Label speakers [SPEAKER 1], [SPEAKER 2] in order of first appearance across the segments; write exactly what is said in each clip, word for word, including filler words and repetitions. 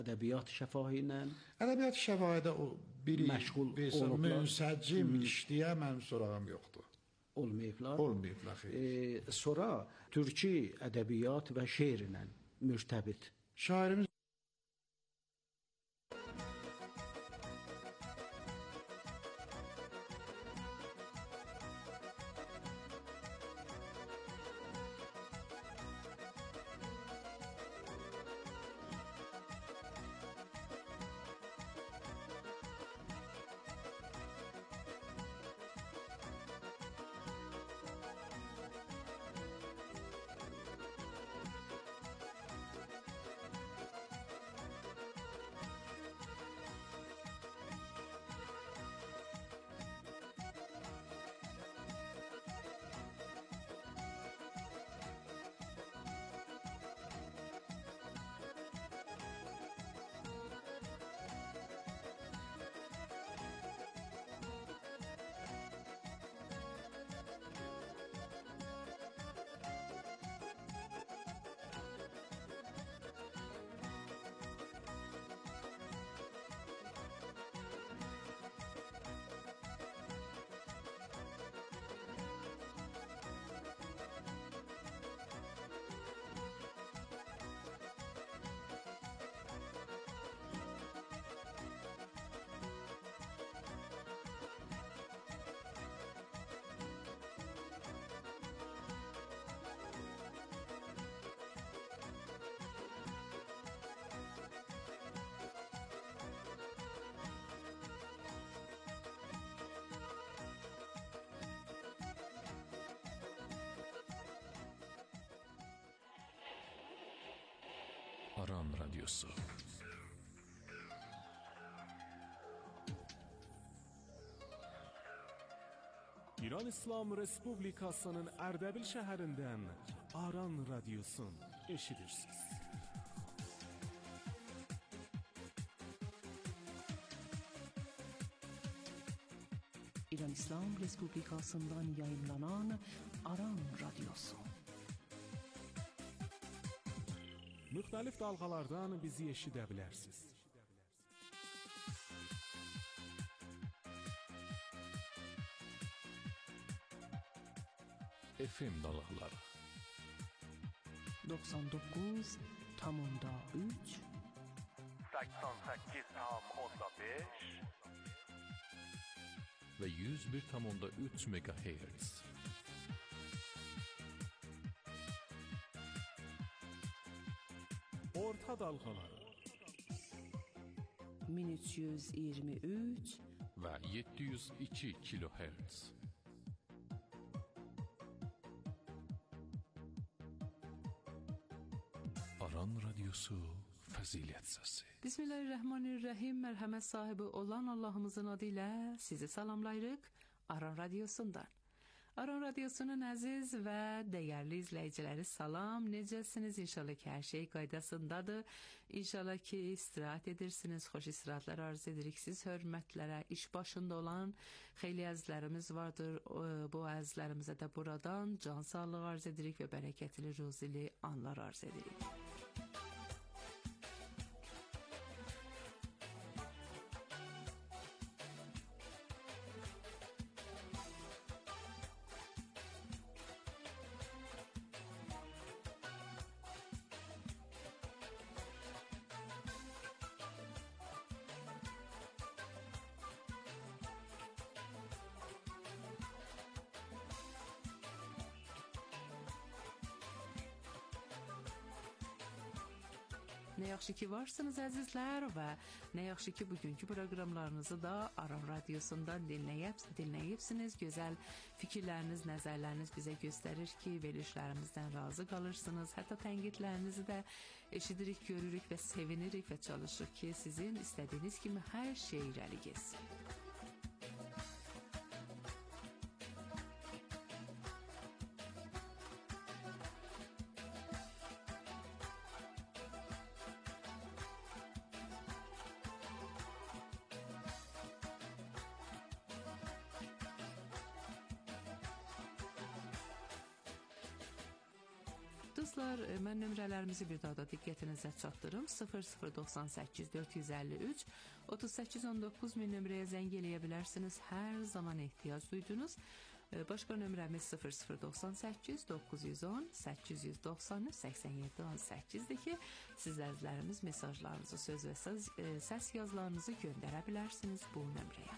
[SPEAKER 1] ədəbiyyat şəfahi ilə
[SPEAKER 2] ədəbiyyat şəfahidə o biri
[SPEAKER 1] məşğul
[SPEAKER 2] olublar. Münsəcim işləyə mənim sorağım yoxdur.
[SPEAKER 1] Olmayıblar.
[SPEAKER 2] Olmayıblar.
[SPEAKER 1] E, sonra türkü ədəbiyyat və şeirlə mürtəbit.
[SPEAKER 2] Şairimiz
[SPEAKER 3] Aran Radyosu.
[SPEAKER 4] İran İslam Respublikasının Ərdəbil şəhərindən Aran Radyosun eşidirsiniz.
[SPEAKER 5] İran İslam Respublikasından yayınlanan Aran Radyosu.
[SPEAKER 4] Müxtəlif dalğalardan bizi eşidə bilərsiniz.
[SPEAKER 3] F M dalğaları
[SPEAKER 5] doksan doqquz nöqtə üç
[SPEAKER 6] səksən səkkiz nöqtə beş
[SPEAKER 3] və yüz bir nöqtə üç megahertz.
[SPEAKER 4] Orta dalğaları
[SPEAKER 5] min üç yüz iyirmi üç
[SPEAKER 3] və yeddi yüz iki kilohertz. Aran Radyosu Fəzilət Səsi.
[SPEAKER 5] Bismillahirrahmanirrahim. Mərhəmət sahibi olan Allahımızın adı ilə sizi salamlayırıq Aran Radyosundan. Aran Radyosunun əziz və dəyərli izləyiciləri salam. Necəsiniz? İnşallah ki, hər şey qaydasındadır. İnşallah ki, istirahat edirsiniz. Xoş istirahatlar arz edirik siz hörmətlərə. İş başında olan xeyli əzizlərimiz vardır. Bu əzizlərimizə də buradan can sağlığı arz edirik və bərəkətli, ruzili anlar arz edirik. Nə yaxşı ki varsınız əzizlər və nə yaxşı ki bugünkü proqramlarınızı da Aran Radyosundan dinləyib, dinləyibsiniz. Gözəl fikirləriniz, nəzərləriniz bizə göstərir ki, verilişlərimizdən razı qalırsınız. Hətta tənqidlərinizi də eşidirik, görürük və sevinirik və çalışırıq ki, sizin istədiyiniz kimi hər şey irəli getsin. Dostlar, mən nömrələrimizi bir daha da diqqətinizə çatdırım. sıfır sıfır doxsan səkkiz dörd yüz əlli üç otuz səkkiz on doqquz min nömrəyə zəng eləyə bilərsiniz. Hər zaman ehtiyac duydunuz. Başqa nömrəmiz sıfır sıfır doxsan səkkiz doqquz yüz on səkkiz yüz doxsan üç səksən yeddi on səkkizdir ki, siz əzizlərimiz mesajlarınızı, söz və səs, səs yazılarınızı göndərə bilərsiniz bu nömrəyə.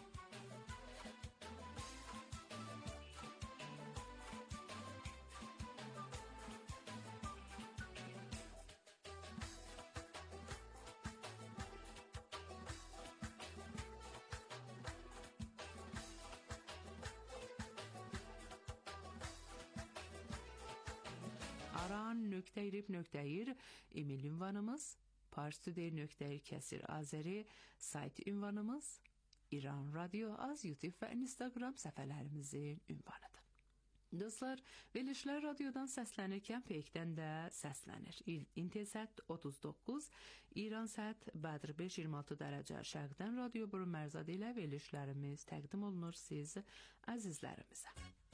[SPEAKER 5] aran.irib.ir e-mail ünvanımız, parstoday.ir azəri sayt ünvanımız, İran Radio Az YouTube və Instagram səhifələrimizin ünvanıdır. Dostlar, verilişlər radiodan səslənirkən feyqdən də səslənir. İntesat otuz doqquz, İran saat Badr beş iyirmi altı dərəcə şərqdən radio boru mərzadı ilə verilişlərimiz təqdim olunur siz əzizlərimizə.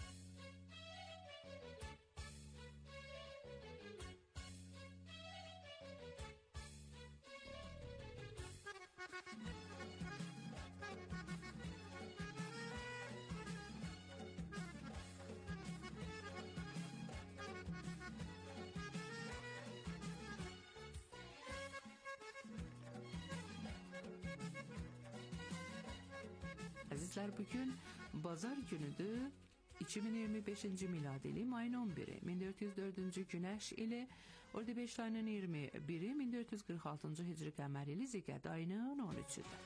[SPEAKER 5] Əzizlər, bugün bazar günüdür. iki min iyirmi beşinci miladi ili mayın on biri, min dörd yüz dördüncü günəş ili, orada beş ayının iyirmi biri, min dörd yüz qırx altıncı hicri qəmər ili Ziqəd ayının on üçüdür.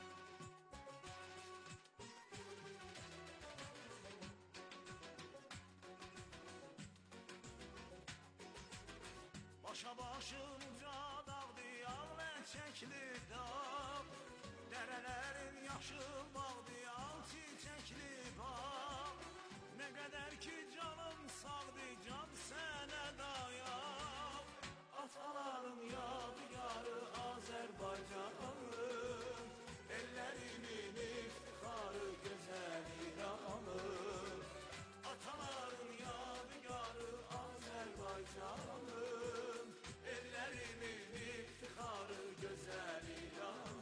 [SPEAKER 7] Başa başın uca dağdı, al çəkli dağ, dərələrin yaşıl bağdı, al çiçəkli bağ. Nə qədər ki canım sağdı, can sənə dayaq. Ataların yadigarı Azərbaycanım, ellerimin iftixarı gözəl İranım. Ataların yadigarı Azərbaycanım, ellerimin iftixarı gözəl İranım.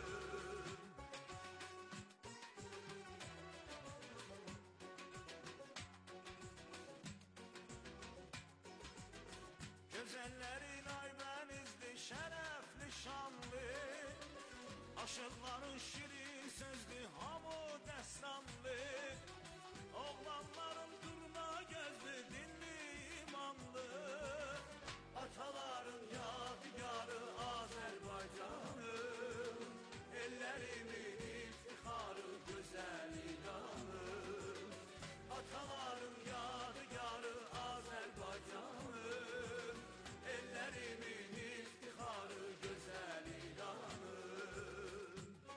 [SPEAKER 7] Gözəllərin aybənizdir, şərəfli, şanlı, aşıqların şirin sözdü, hamı dəstanlı. Oğlanların durna gözlü, dinli, imanlı, ataların yadigarı Azərbaycanım, ellerimin iftixarı gözəl İranım. Ataların yadigarı Azərbaycanım, ellerimin iftixarı gözəl İranım.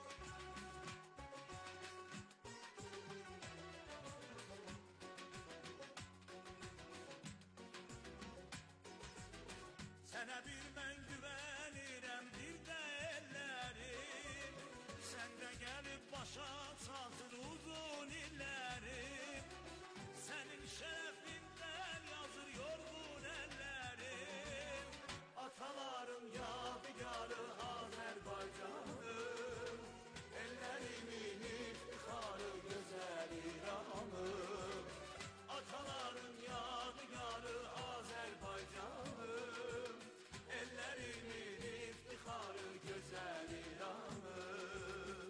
[SPEAKER 7] Sənə bir mən güvənirəm, bir də ellərim, səndə gəlib başa çatır uzun illərim. Sənin şərəfindən yazır yorğun əllərim. Ataların yadigarı Azərbaycanım, ellerimin iftixarı gözəl İranım. Ataların yadigarı Azərbaycanım, ellerimin iftixarı gözəl İranım.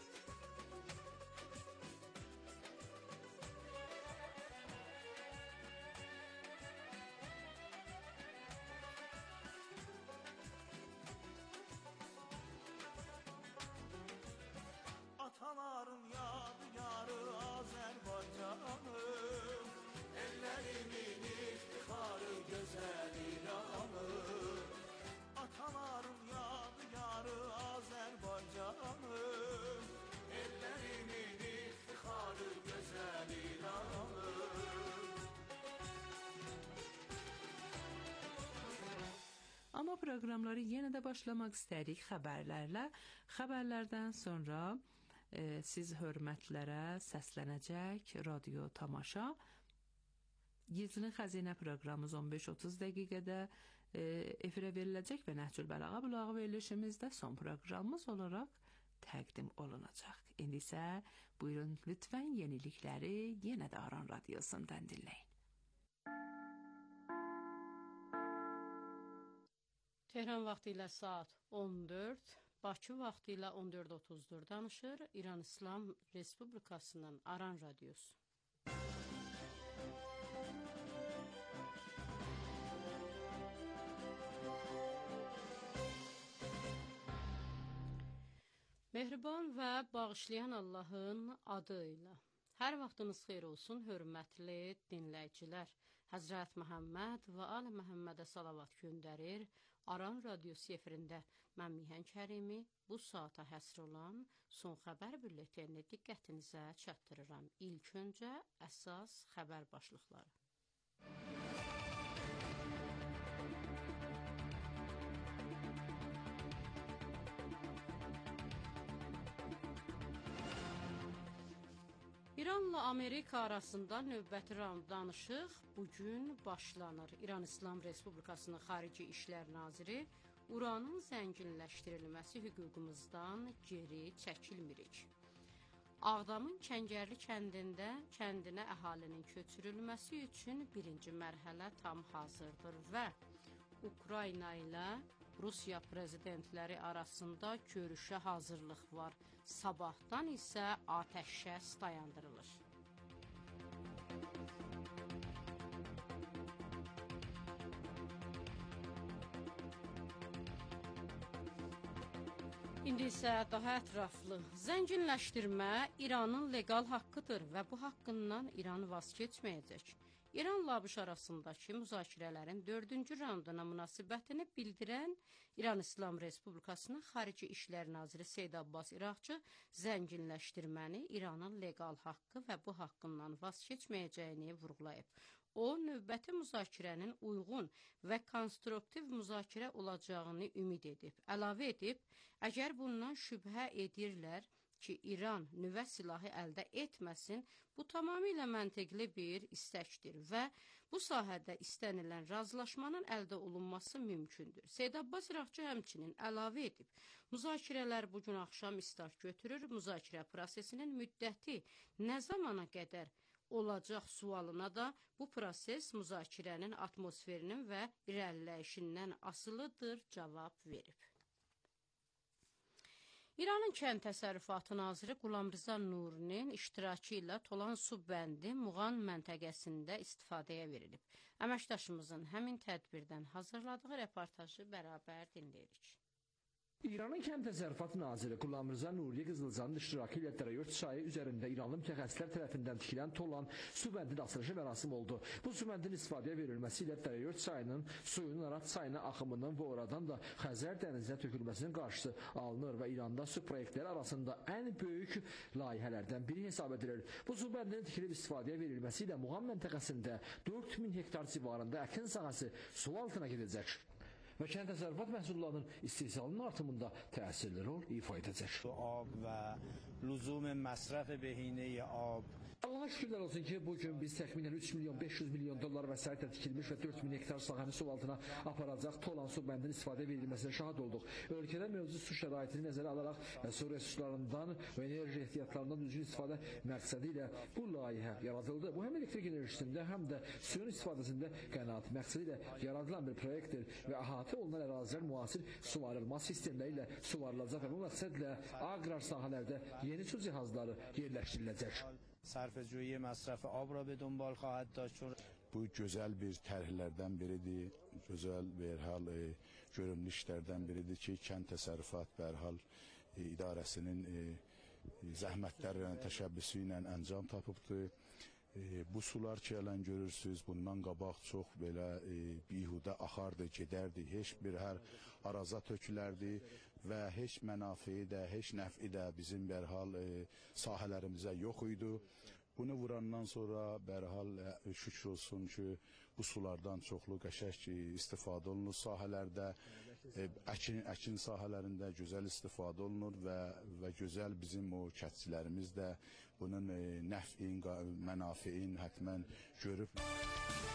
[SPEAKER 7] Ataların yadigarı Azərbaycanım, ellerimin iftixarı gözəl İranım. Ataların yadigarı Azərbaycanım, ellerimin iftixarı gözəl İranım.
[SPEAKER 5] Amma proqramları yenə də başlamaq istəyirik xəbərlərlə. Xəbərlərdən sonra e, siz hörmətlərə səslənəcək radio tamaşa Gizli Xəzinə proqramımız on beş otuz dəqiqədə e, efirə veriləcək və Nəhcül Bəlağa bulağı verilişimizdə son proqramımız olaraq təqdim olunacaq. İndi isə buyurun lütfən yenilikləri yenə də Aran Radiosundan dinləyin.
[SPEAKER 8] Tehran vaxtı ilə saat on dörd, Bakı vaxtı ilə on dörd otuzdur danışır İran İslam Respublikasının Aran Radiosu. Mehriban və bağışlayan Allahın adı ilə. Hər vaxtınız xeyir olsun, hörmətli dinləyicilər. Həzrət Məhəmməd və Ali Məhəmmədə salavat göndərir. Aran Radiosu efirində mən Mihan Kərimi bu saata həsr olan son xəbər bülletini diqqətinizə çatdırıram. İlk öncə əsas xəbər başlıqları. İranla Amerika arasında növbəti raund danışıq bugün başlanır. İran İslam Respublikasının Xarici İşlər Naziri uranın zənginləşdirilməsi hüququmuzdan geri çəkilmirik. Ağdamın Kəngərli kəndində kəndinə əhalinin köçürülməsi üçün birinci mərhələ tam hazırdır və Ukrayna ilə Rusiya prezidentləri arasında görüşə hazırlıq var. Sabahdan isə atəşkəs dayandırılır. İndi isə daha ətraflı. Zənginləşdirmə İranın leqal haqqıdır və bu haqqından İran vaz keçməyəcək. İranla ABŞ arasındakı müzakirələrin dördüncü raunduna münasibətini bildirən İran İslam Respublikasının Xarici İşlər Naziri Seyid Abbas İraqçı zənginləşdirməni İranın leqal haqqı və bu haqqından vaz keçməyəcəyini vurğulayıb. O, növbəti müzakirənin uyğun və konstruktiv müzakirə olacağını ümid edib. Əlavə edib, əgər bundan şübhə edirlər ki, İran nüvə silahı əldə etməsin, bu tamamilə məntiqli bir istəkdir və bu sahədə istənilən razılaşmanın əldə olunması mümkündür. Seyid Abbas İraqçı həmçinin əlavə edib, müzakirələr bugün axşam istart götürür, müzakirə prosesinin müddəti nə zamana qədər olacaq sualına da bu proses müzakirənin atmosferinin və irəliləyişindən asılıdır cavab verib. İranın Kənd Təsərrüfatı Naziri Qulamriza Nurinin iştirakı ilə Tolan su bəndi Muğan məntəqəsində istifadəyə verilib. Əməkdaşımızın həmin tədbirdən hazırladığı reportajı bərabər dinləyirik.
[SPEAKER 9] İranın Kənd Təsərrüfatı Naziri Qulamriza Nuriye Qızılcanın iştirakı ilə Dərəyört çayı üzərində İranlı mütəxəssislər tərəfindən tikilən Tolan su bəndinin açılışı mərasim oldu. Bu su bəndinin istifadəyə verilməsi ilə Dərəyört çayının suyunun Arat çayına axımının və oradan da Xəzər dənizinə tökülməsinin qarşısı alınır və İranda su proyektləri arasında ən böyük layihələrdən biri hesab edilir. Bu su bəndinin tikilib istifadəyə verilməsi ilə Muğan məntəqəsində dörd min hektar civarında əkin sahəsi su altına gedəcək və kənd təsərrüfat məhsullarının istehsalının artımında təsirli rol ifa edəcək.
[SPEAKER 10] Ab və lüzum məsrəf behinəyə ab.
[SPEAKER 9] Allaha şükürlər olsun ki, bugün biz təxminən üç milyon beş yüz milyon dollar vəsaitlə tikilmiş və dörd min hektar sahəni su altına aparacaq Tolan su bəndinin istifadə verilməsinə şahid olduq. Ölkədə mövcud su şəraitini nəzərə alaraq su resurslarından və enerji ehtiyatlarından düzgün istifadə məqsədi ilə bu layihə yaradıldı. Bu həm elektrik enerjisində, həm də suyun istifadəsində qənaət məqsədi ilə yaradılan bir proyektdir və əhatə olunan ərazilər müasir suvarılma sistemləri ilə suvarılacaq və bu məqsədlə aqrar sahələrdə yeni su cihazları yerləşdiriləcək.
[SPEAKER 10] Sərfəcüyyə məsrəfi ab ra be donbal xahat daşt.
[SPEAKER 11] Bu gözəl bir tərhlərdən biridir, gözəl bir hal e, görünmüş işlərdən biridir ki, kənd təsərrüfat bərhal e, idarəsinin e, zəhmətləri təşəbbüsü ilə əncam tapıbdır. E, bu sular ki, ələn görürsünüz, bundan qabaq çox belə e, bihudə axardı, gedərdi, heç bir hər araza tökülərdi və heç mənafiyi də, heç nəfi də bizim bərhal e, sahələrimizə yox idi. Bunu vurandan sonra bərhal şükür olsun ki, bu sulardan çoxlu qəşəng istifadə olunur sahələrdə, əkin, əkin sahələrində gözəl istifadə olunur və, və gözəl bizim o kətçilərimiz də bunun nəfin, mənafiin hətmən görüb.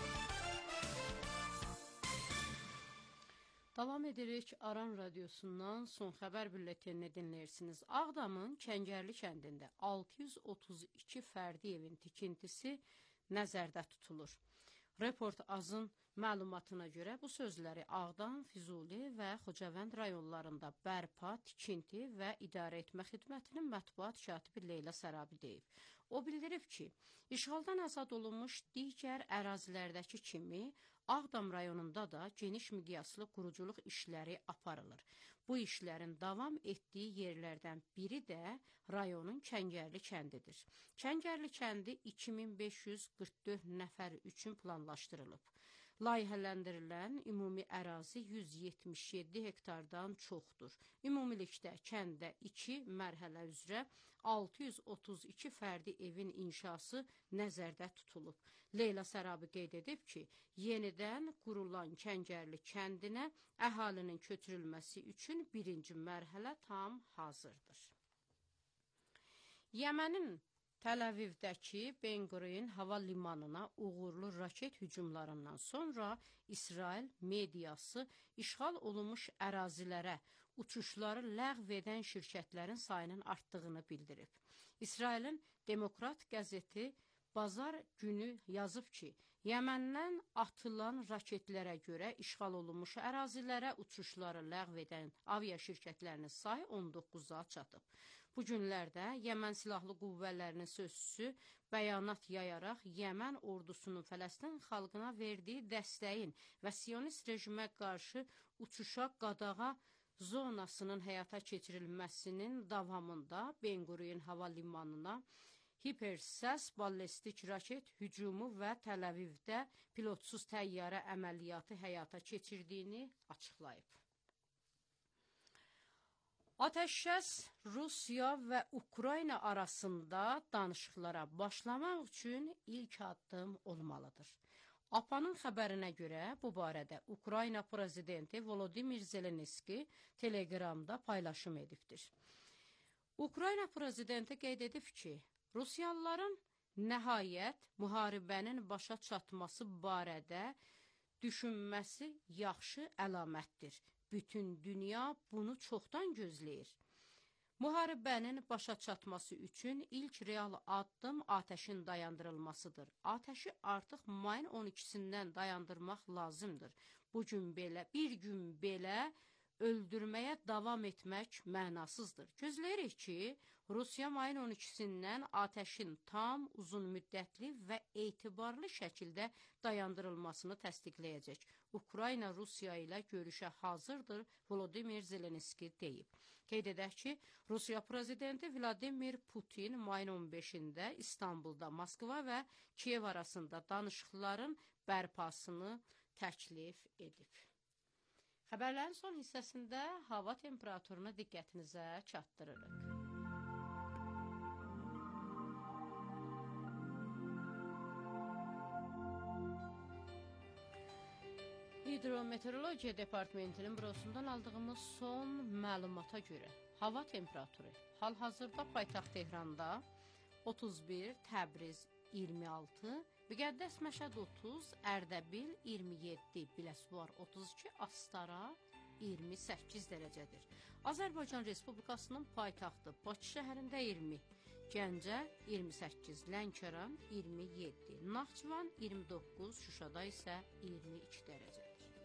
[SPEAKER 8] Davam edirik Aran Radiosundan son xəbər bülletenini dinləyirsiniz. Ağdamın Kəngərli kəndində altı yüz otuz iki fərdi evin tikintisi nəzərdə tutulur. Report Azın məlumatına görə bu sözləri Ağdam, Füzuli və Xocavənd rayonlarında bərpa, tikinti və idarə etmə xidmətinin mətbuat katibi Leyla Sərabi deyib. O bildirib ki, işğaldan azad olunmuş digər ərazilərdəki kimi Ağdam rayonunda da geniş miqyaslı quruculuq işləri aparılır. Bu işlərin davam etdiyi yerlərdən biri də rayonun Kəngərli kəndidir. Kəngərli kəndi iki min beş yüz qırx dörd nəfər üçün planlaşdırılıb. Layihələndirilən ümumi ərazi yüz yetmiş yeddi hektardan çoxdur. Ümumilikdə kəndə iki mərhələ üzrə altı yüz otuz iki fərdi evin inşası nəzərdə tutulub. Leyla Sərabi qeyd edib ki, yenidən qurulan Kəngərli kəndinə əhalinin köçürülməsi üçün birinci mərhələ tam hazırdır. Yəmənin Təl-Əvivdəki Ben Qurion hava limanına uğurlu raket hücumlarından sonra İsrail mediası işğal olunmuş ərazilərə uçuşları ləğv edən şirkətlərin sayının artdığını bildirib. İsrailin Demokrat qəzeti Bazar günü yazıb ki, Yəməndən atılan raketlərə görə işğal olunmuş ərazilərə uçuşları ləğv edən avia şirkətlərinin sayı on doqquza çatıb. Bu günlərdə Yəmən Silahlı Qüvvələrinin sözçüsü bəyanat yayaraq Yəmən ordusunun Fələstin xalqına verdiyi dəstəyin və Siyonist rejimə qarşı uçuşa qadağa zonasının həyata keçirilməsinin davamında Ben Qurion hava limanına hipersəs ballistik raket hücumu və Təl-Əvivdə pilotsuz təyyarə əməliyyatı həyata keçirdiyini açıqlayıb. Ateşkəs Rusiya və Ukrayna arasında danışıqlara başlamaq üçün ilk addım olmalıdır. A P A-nın xəbərinə görə bu barədə Ukrayna prezidenti Volodimir Zelenski Telegramda paylaşım edibdir. Ukrayna prezidenti qeyd edib ki, Rusiyalıların nəhayət müharibənin başa çatması barədə düşünməsi yaxşı əlamətdir. Bütün dünya bunu çoxdan gözləyir. Müharibənin başa çatması üçün ilk real addım atəşin dayandırılmasıdır. Atəşi artıq mayın on ikisindən dayandırmaq lazımdır. Bu gün belə, bir gün belə öldürməyə davam etmək mənasızdır. Gözləyirik ki, Rusiya mayın on ikisindən atəşin tam, uzun müddətli və etibarlı şəkildə dayandırılmasını təsdiqləyəcək. Ukrayna Rusiya ilə görüşə hazırdır, Volodimir Zelenski deyib. Qeyd edək ki, Rusiya prezidenti Vladimir Putin mayın on beşində İstanbulda Moskva və Kiyev arasında danışıqların bərpasını təklif edib. Xəbərlərin son hissəsində hava temperaturunu diqqətinizə çatdırırıq. Hidrometeorologiya Departamentinin bürosundan aldığımız son məlumata görə hava temperaturu hal-hazırda paytaxt Tehranda otuz bir, Təbriz iyirmi altı, Müqəddəs Məşəd otuz, Ərdəbil iyirmi yeddi, Biləsuvar otuz iki, Astara iyirmi səkkiz dərəcədir. Azərbaycan Respublikasının paytaxtı Bakı şəhərində iyirmi, Gəncə iyirmi səkkiz, Lənkəran iyirmi yeddi, Naxçıvan iyirmi doqquz, Şuşada isə iyirmi iki dərəcədir.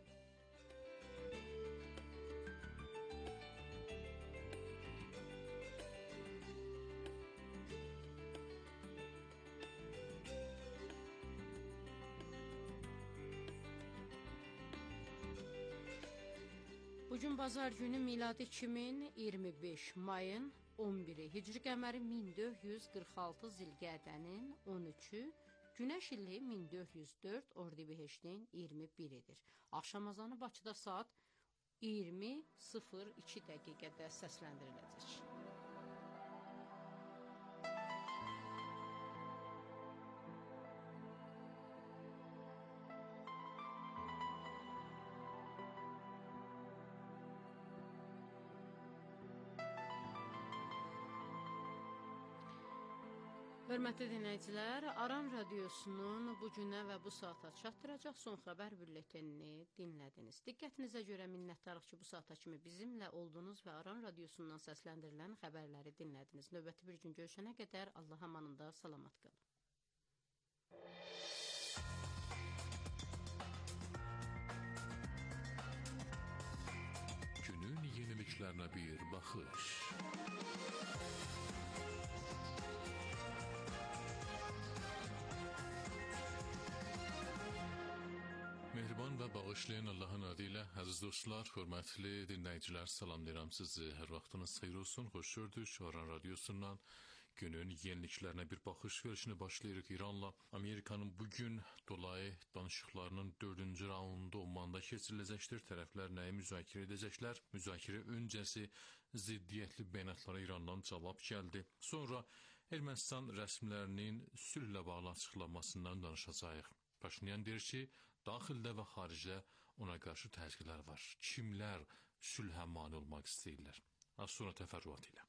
[SPEAKER 8] Bugün bazar günü miladi iki min iyirmi beş, mayın on biri, Hicri qəməri min dörd yüz qırx altı, Zilqədənin on üçü, Günəş ili min dörd yüz dörd, Ordibehiştin iyirmi biridir. Axşam azanı Bakıda saat iyirmi sıfır iki dəqiqədə səsləndiriləcək. Hörmətli dinləyicilər, Aran Radiosunun bu günə və bu saata çatdıracaq son xəbər bülletenini dinlədiniz. Diqqətinizə görə minnətdarıq ki, bu saata kimi bizimlə oldunuz və Aran Radiosundan səsləndirilən xəbərləri dinlədiniz. Növbəti bir gün görüşənə qədər Allah amanında salamat qalın.
[SPEAKER 3] Günün yeniliklerine bir bakış. Mehriban və bağışlayan Allahın adı ilə əziz dostlar, hörmətli dinləyicilər, salamlayıram sizi. Hər vaxtınız xeyir olsun, xoş gördük. Aran Radiosundan günün yeniliklərinə bir baxış verişini başlayırıq. İranla Amerikanın bugün dolayı danışıqlarının dördüncü raundu Ommanda keçiriləcəkdir. Tərəflər nəyi müzakirə edəcəklər? Müzakirə öncəsi ziddiyyətli bəyanatlara İrandan cavab gəldi. Sonra Ermənistan rəsmilərinin sülhlə bağlı açıqlamasından danışacağıq. Paşinyan deyir ki, daxildə və xaricdə ona qarşı təzyiqlər var. Kimlər sülhə mane olmaq istəyirlər? Az sonra təfərrüat ilə.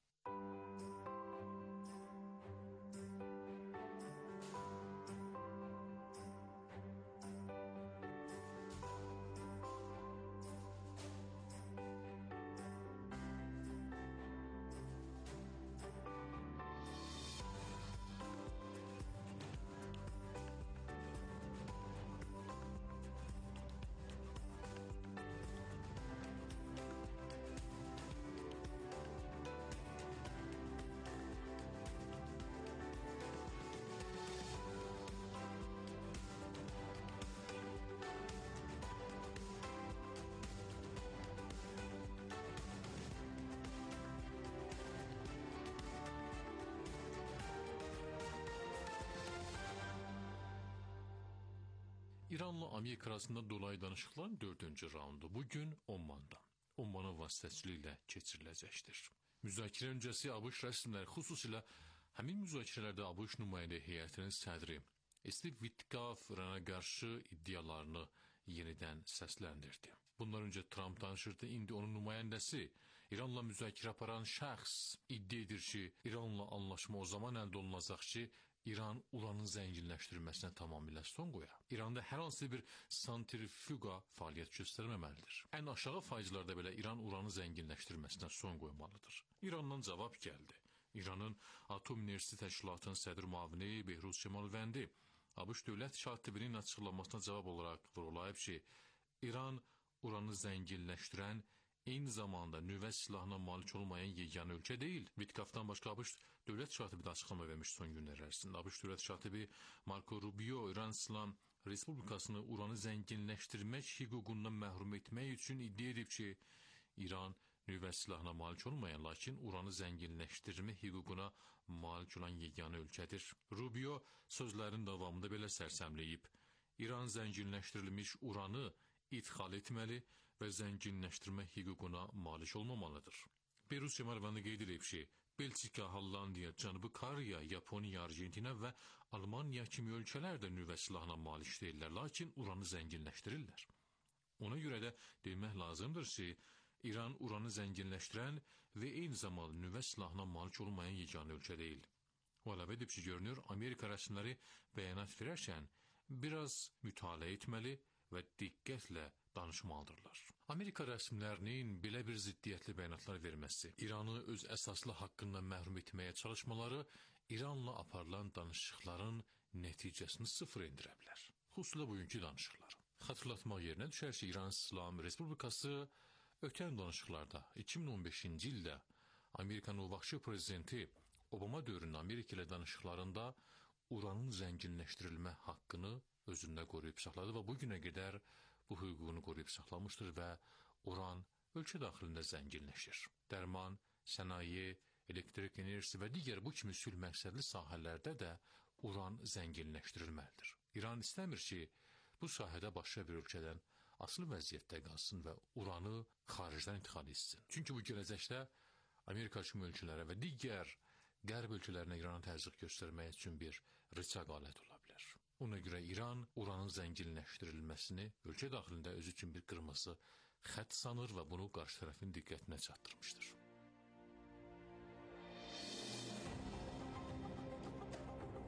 [SPEAKER 3] İranla Amerika arasında dolayı danışıqların dördüncü raundu bugün Ommanda, Ommanın vasitəçiliyi ilə keçiriləcəkdir. Müzakirə öncəsi ABŞ rəsmiləri, xüsusilə həmin müzakirələrdə ABŞ nümayəndə heyətinin sədri Steve Witkoff İrana qarşı iddialarını yenidən səsləndirdi. Bunlar öncə Trump danışırdı, indi onun nümayəndəsi İranla müzakirə aparan şəxs iddia edir ki, İranla anlaşma o zaman əldə olunacaq ki, İran uranın zənginləşdirilməsinə tamamilə son qoya. İranda hər hansı bir santrifuqa fəaliyyət göstərməməlidir. Ən aşağı faizlərdə belə İran uranı zənginləşdirilməsinə son qoymalıdır. İrandan cavab gəldi. İranın Atom Enerjisi Təşkilatının sədr müavini Behruz Kemalvəndi ABŞ dövlət katibinin açıqlamasına cavab olaraq vurğulayıb ki, İran uranı zənginləşdirən eyni zamanda nüvə silahına malik olmayan yeganə ölkə deyil. Witkoff'dan başqa ABŞ dövlət katibi də açıqlama vermiş son günlər ərzində. ABŞ dövlət katibi Marco Rubio İran İslam Respublikasını uranı zənginləşdirmək hüququndan məhrum etmək üçün iddia edib ki, İran nüvə silahına malik olmayan, lakin uranı zənginləşdirmə hüququna malik olan yeganə ölkədir. Rubio sözlərin davamında belə sərsəmləyib, İran zənginləşdirilmiş uranı ithal etməli və zənginləşdirmə hüququna malik olmamalıdır. Behruz Kemalvəndi qeyd edib ki, Belçika, Hollandiya, Cənubi Koreya, Yaponiya, Argentina və Almaniya kimi ölkələr də nüvə silahına malik deyirlər, lakin uranı zənginləşdirirlər. Ona görə də demək lazımdır ki, İran uranı zənginləşdirən və eyni zamanda nüvə silahına malik olmayan yeganə ölkə deyil. O əlavə edib ki, görünür, Amerika rəsmiləri bəyanat verərkən biraz mütaliə etməli və diqqətlə danışmalıdırlar. Amerika rəsmilərinin belə bir ziddiyyətli bəyanatlar verməsi, İranı öz əsaslı haqqından məhrum etməyə çalışmaları İranla aparılan danışıqların nəticəsini sıfır endirə bilər. Xüsusilə bugünkü danışıqlar. Xatırlatmaq yerinə düşər ki, İran İslam Respublikası ötən danışıqlarda iki min on beşinci ildə Amerikanın o vaxtki prezidenti Obama dövründə Amerika ilə danışıqlarında uranın zənginləşdirilmə haqqını özündə qoruyub saxladı və bugünə qədər bu hüququnu qoruyub saxlamışdır və uran ölkə daxilində zənginləşir. Dərman, sənaye, elektrik enerjisi və digər bu kimi sülh məqsədli sahələrdə də uran zənginləşdirilməlidir. İran istəmir ki, bu sahədə başqa bir ölkədən asılı vəziyyətdə qalsın və uranı xaricdən ixal etsin. Çünki bu gələcəkdə Amerika kimi ölkələrə və digər qərb ölkələrinə İrana təzyiq göstərmək üçün bir rıçaq alət ola bilər. Ona görə İran uranın zənginləşdirilməsini ölkə daxilində özü üçün bir qırmızı xətt sanır və bunu qarşı tərəfin diqqətinə çatdırmışdır.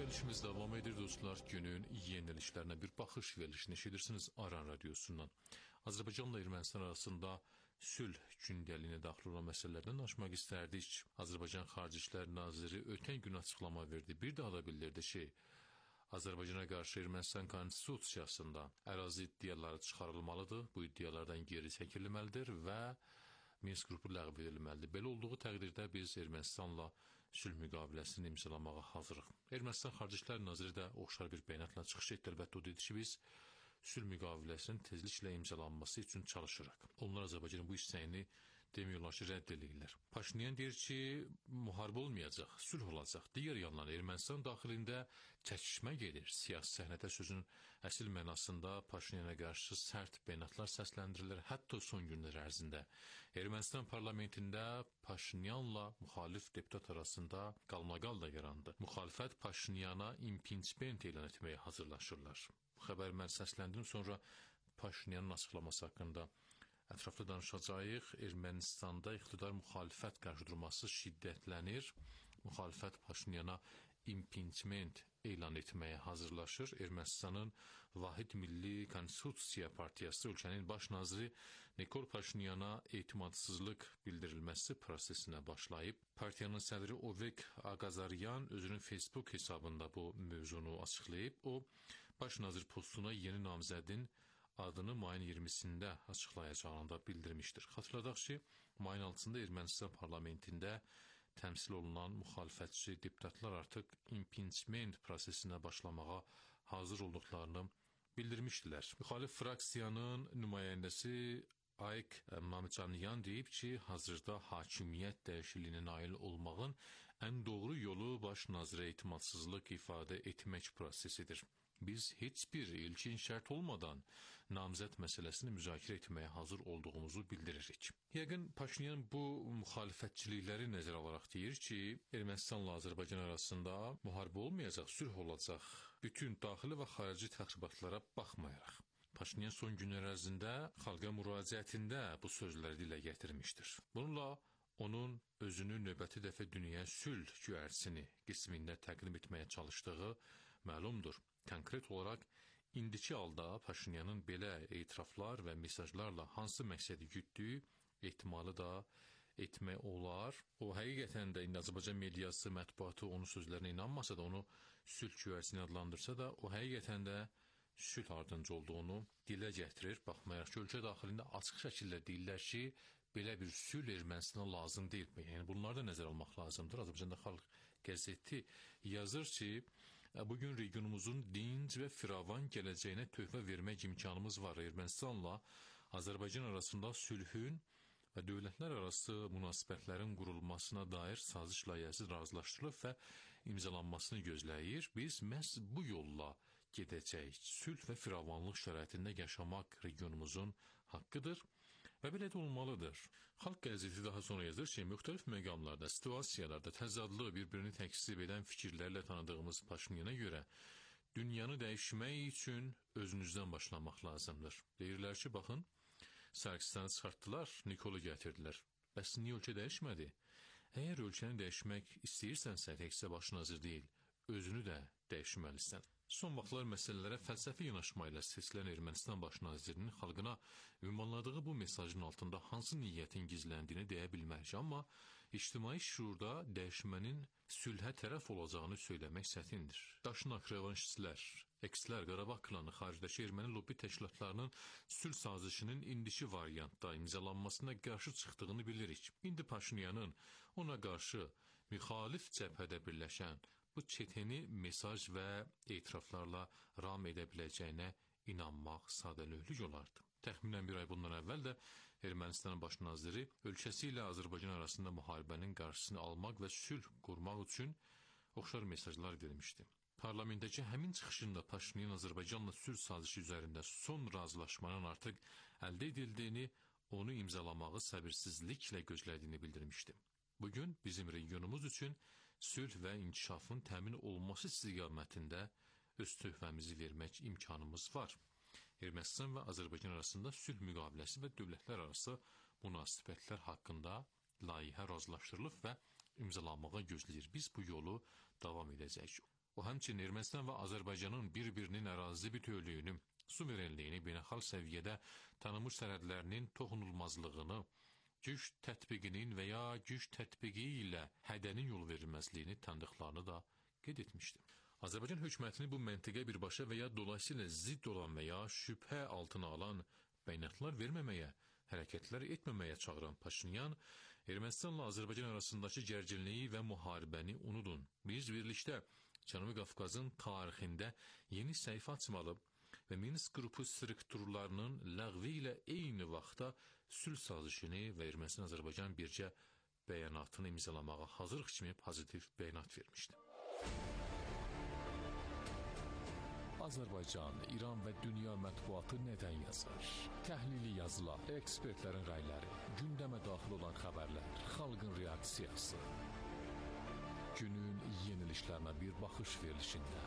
[SPEAKER 3] Verilişimiz devam edir dostlar. Günün yenilişlerine bir bakış verilişini eşidirsiniz Aran Radyosu'ndan. Azərbaycanla Ermənistan arasında sülh gündəliyinə daxil olan məsələlərdən danışmaq istərdik. Azərbaycan Xarici İşlər Naziri ötən gün açıqlama verdi. Bir daha da bildirdi ki, Azərbaycana qarşı Ermənistan konstitusiyasında ərazi iddiaları çıxarılmalıdır. Bu iddialardan geri çəkilməlidir və Minsk qrupu ləğv edilməlidir. Belə olduğu təqdirdə biz Ermənistanla sülh müqaviləsini imzalamağa hazırıq. Ermənistan Xarici İşlər Naziri də oxşar bir bəyanatla çıxış etdi. Əlbəttə o dedi ki, biz sülh müqaviləsinin tezliklə imzalanması üçün çalışırıq. Onlar Azərbaycanın bu istəyini demiyorlar ki, rədd edirlər. Paşinyan deyir ki, müharibə olmayacaq, sülh olacaq. Digər yandan Ermənistan daxilində çəkişmə gedir. Siyasi səhnədə sözün əsl mənasında Paşinyana qarşı sərt bəyanatlar səsləndirilir. Hətta son günlər ərzində Ermənistan parlamentində Paşinyanla müxalif deputat arasında qalmaqal da yarandı. Müxalifət Paşinyana impeachment elan etməyə hazırlaşırlar. Bu xəbəri mən səsləndim, sonra Paşinyanın açıqlaması haqqında ətraflı danışacağıq. Ermənistanda iqtidar müxalifət qarşıdurması şiddətlənir. Müxalifət Paşinyana impeachment elan etməyə hazırlaşır. Ermənistanın Vahid Milli Konstitusiya Partiyası ölkənin baş naziri Nikol Paşinyana etimadsızlıq bildirilməsi prosesinə başlayıb. Partiyanın sədri Ovik Ağazaryan özünün Facebook hesabında bu mövzunu açıqlayıb. O, baş nazir postuna yeni namzədin adını mayın iyirmisində açıqlayacağını da bildirmişdir. Xatırladaq ki, mayın altısında Ermənistan parlamentində təmsil olunan müxalifətçi deputatlar artıq impeachment prosesinə başlamağa hazır olduqlarını bildirmişdilər. Müxalif fraksiyanın nümayəndəsi Ayk Mamcanyan deyib ki, hazırda hakimiyyət dəyişikliyinə nail olmağın ən doğru yolu baş nazirə etimadsızlıq ifadə etmək prosesidir. Biz heç bir ilkin şərt olmadan namzəd məsələsini müzakirə etməyə hazır olduğumuzu bildiririk. Yəqin Paşinyan bu müxalifətçilikləri nəzərə alaraq deyir ki, Ermənistanla Azərbaycan arasında müharibə olmayacaq, sülh olacaq. Bütün daxili və xarici təxribatlara baxmayaraq. Paşinyan son günlər ərzində xalqa müraciətində bu sözləri dilə gətirmişdir. Bununla onun özünü növbəti dəfə dünyaya sülh güərçini qismində təqdim etməyə çalışdığı məlumdur. Konkret olaraq, indiki halda Paşinyanın belə etiraflar və mesajlarla hansı məqsədi gütdüyü ehtimalı da etmək olar. O, həqiqətən də indi Azərbaycan mediası, mətbuatı onun sözlərinə inanmasa da, onu sülh güvərçini adlandırsa da, o həqiqətən də sülh ardınca olduğunu dilə gətirir. Baxmayaraq ki, ölkə daxilində açıq şəkildə deyirlər ki, belə bir sülh Ermənistana lazım deyil. Yəni, bunları da nəzər almaq lazımdır. Azərbaycanda Xalq qəzeti yazır ki, bugün regionumuzun dinc və firavan gələcəyinə töhfə vermək imkanımız var. Ermənistanla Azərbaycan arasında sülhün və dövlətlər arası münasibətlərin qurulmasına dair saziş layihəsi razılaşdırılıb və imzalanmasını gözləyir. Biz məhz bu yolla gedəcəyik. Sülh və firavanlıq şəraitində yaşamaq regionumuzun haqqıdır və belə də olmalıdır. Xalq qəzeti daha sonra yazır ki, müxtəlif məqamlarda, situasiyalarda təzadlı bir-birini təksib edən fikirlərlə tanıdığımız Paşinyana görə dünyanı dəyişmək üçün özünüzdən başlamaq lazımdır. Deyirlər ki, baxın, Sarkistanı çıxartdılar, Nikolu gətirdilər. Bəs niyə ölkə dəyişmədi? Əgər ölkəni dəyişmək istəyirsənsə, təkcə baş nazir deyil, özünü də dəyişməlisən. Son vaxtlar məsələlərə fəlsəfi yanaşma ilə seçilən Ermənistan baş nazirinin xalqına ünvanladığı bu mesajın altında hansı niyyətin gizləndiyini deyə bilmərik, amma ictimai şuurda dəyişmənin sülhə tərəf olacağını söyləmək çətindir. Daşnak revanşistlər, ekslər, Qarabağ klanı, xaricdəki erməni lobbi təşkilatlarının sülh sazişinin indiki variantda imzalanmasına qarşı çıxdığını bilirik. İndi Paşinyanın ona qarşı müxalif cəbhədə birləşən bu çeteni mesaj və etiraflarla ram edə biləcəyinə inanmaq sadəlövhlük olardı. Təxminən bir ay bundan əvvəl də Ermənistanın baş naziri ölkəsi ilə Azərbaycan arasında müharibənin qarşısını almaq və sülh qurmaq üçün oxşar mesajlar vermişdi. Parlamentdəki həmin çıxışında Paşinyan Azərbaycanla sülh sazişi üzərində son razılaşmanın artıq əldə edildiyini, onu imzalamağı səbirsizliklə gözlədiyini bildirmişdi. Bugün bizim regionumuz üçün sülh və inkişafın təmin olması istiqamətində öz töhfəmizi vermək imkanımız var. Ermənistan və Azərbaycan arasında sülh müqaviləsi və dövlətlər arası münasibətlər haqqında layihə razılaşdırılıb və imzalanmağa gözləyir. Biz bu yolu davam edəcəyik. O həmçinin Ermənistan və Azərbaycanın bir-birinin ərazi bütövlüyünü, suverenliyini, beynəlxalq səviyyədə tanınmış sərhədlərinin toxunulmazlığını, güc tətbiqinin və ya güc tətbiqi ilə hədənin yol verilməzliyini tanıdıqlarını da qeyd etmişdi. Azərbaycan hökumətini bu məntiqə birbaşa və ya dolayısıyla zidd olan və ya şübhə altına alan bəyanatlar verməməyə, hərəkətlər etməməyə çağıran Paşinyan, Ermənistanla Azərbaycan arasındakı gərginliyi və müharibəni unudun. Biz birlikdə Cənubi Qafqazın tarixində yeni səhifə açmalı və Minsk qrupu strukturlarının ləğvi ilə eyni vaxtda sülh sazişini və Ermənistan-Azərbaycan birgə bəyanatını imzalamağa hazırıq kimi pozitiv bəyanat vermişdi.
[SPEAKER 12] Azərbaycan, İran və dünya mətbuatı nədən yazar? Təhlili yazılar, ekspertlərin rəyləri, gündəmə daxil olan xəbərlər, xalqın reaksiyası. Günün yeniliklərinə bir baxış verilişində.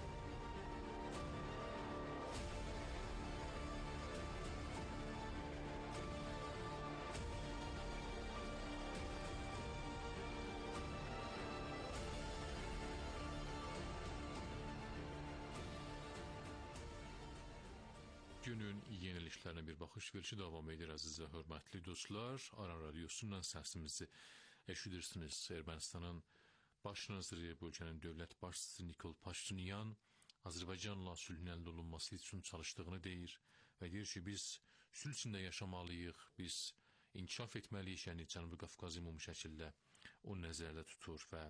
[SPEAKER 3] Günün yeniliklərinə bir baxış verilişi davam edir, əziz və hörmətli dostlar. Aran radiosundan səsimizi eşidirsiniz. Ermənistanın baş naziri, bölgənin dövlət başçısı Nikol Paşinyan Azərbaycanla sülhün əldə olunması üçün çalışdığını deyir və deyir ki, biz sülh içində yaşamalıyıq, biz inkişaf etməliyik, yəni Cənubi Qafqazı ümumi şəkildə o nəzərdə tutur və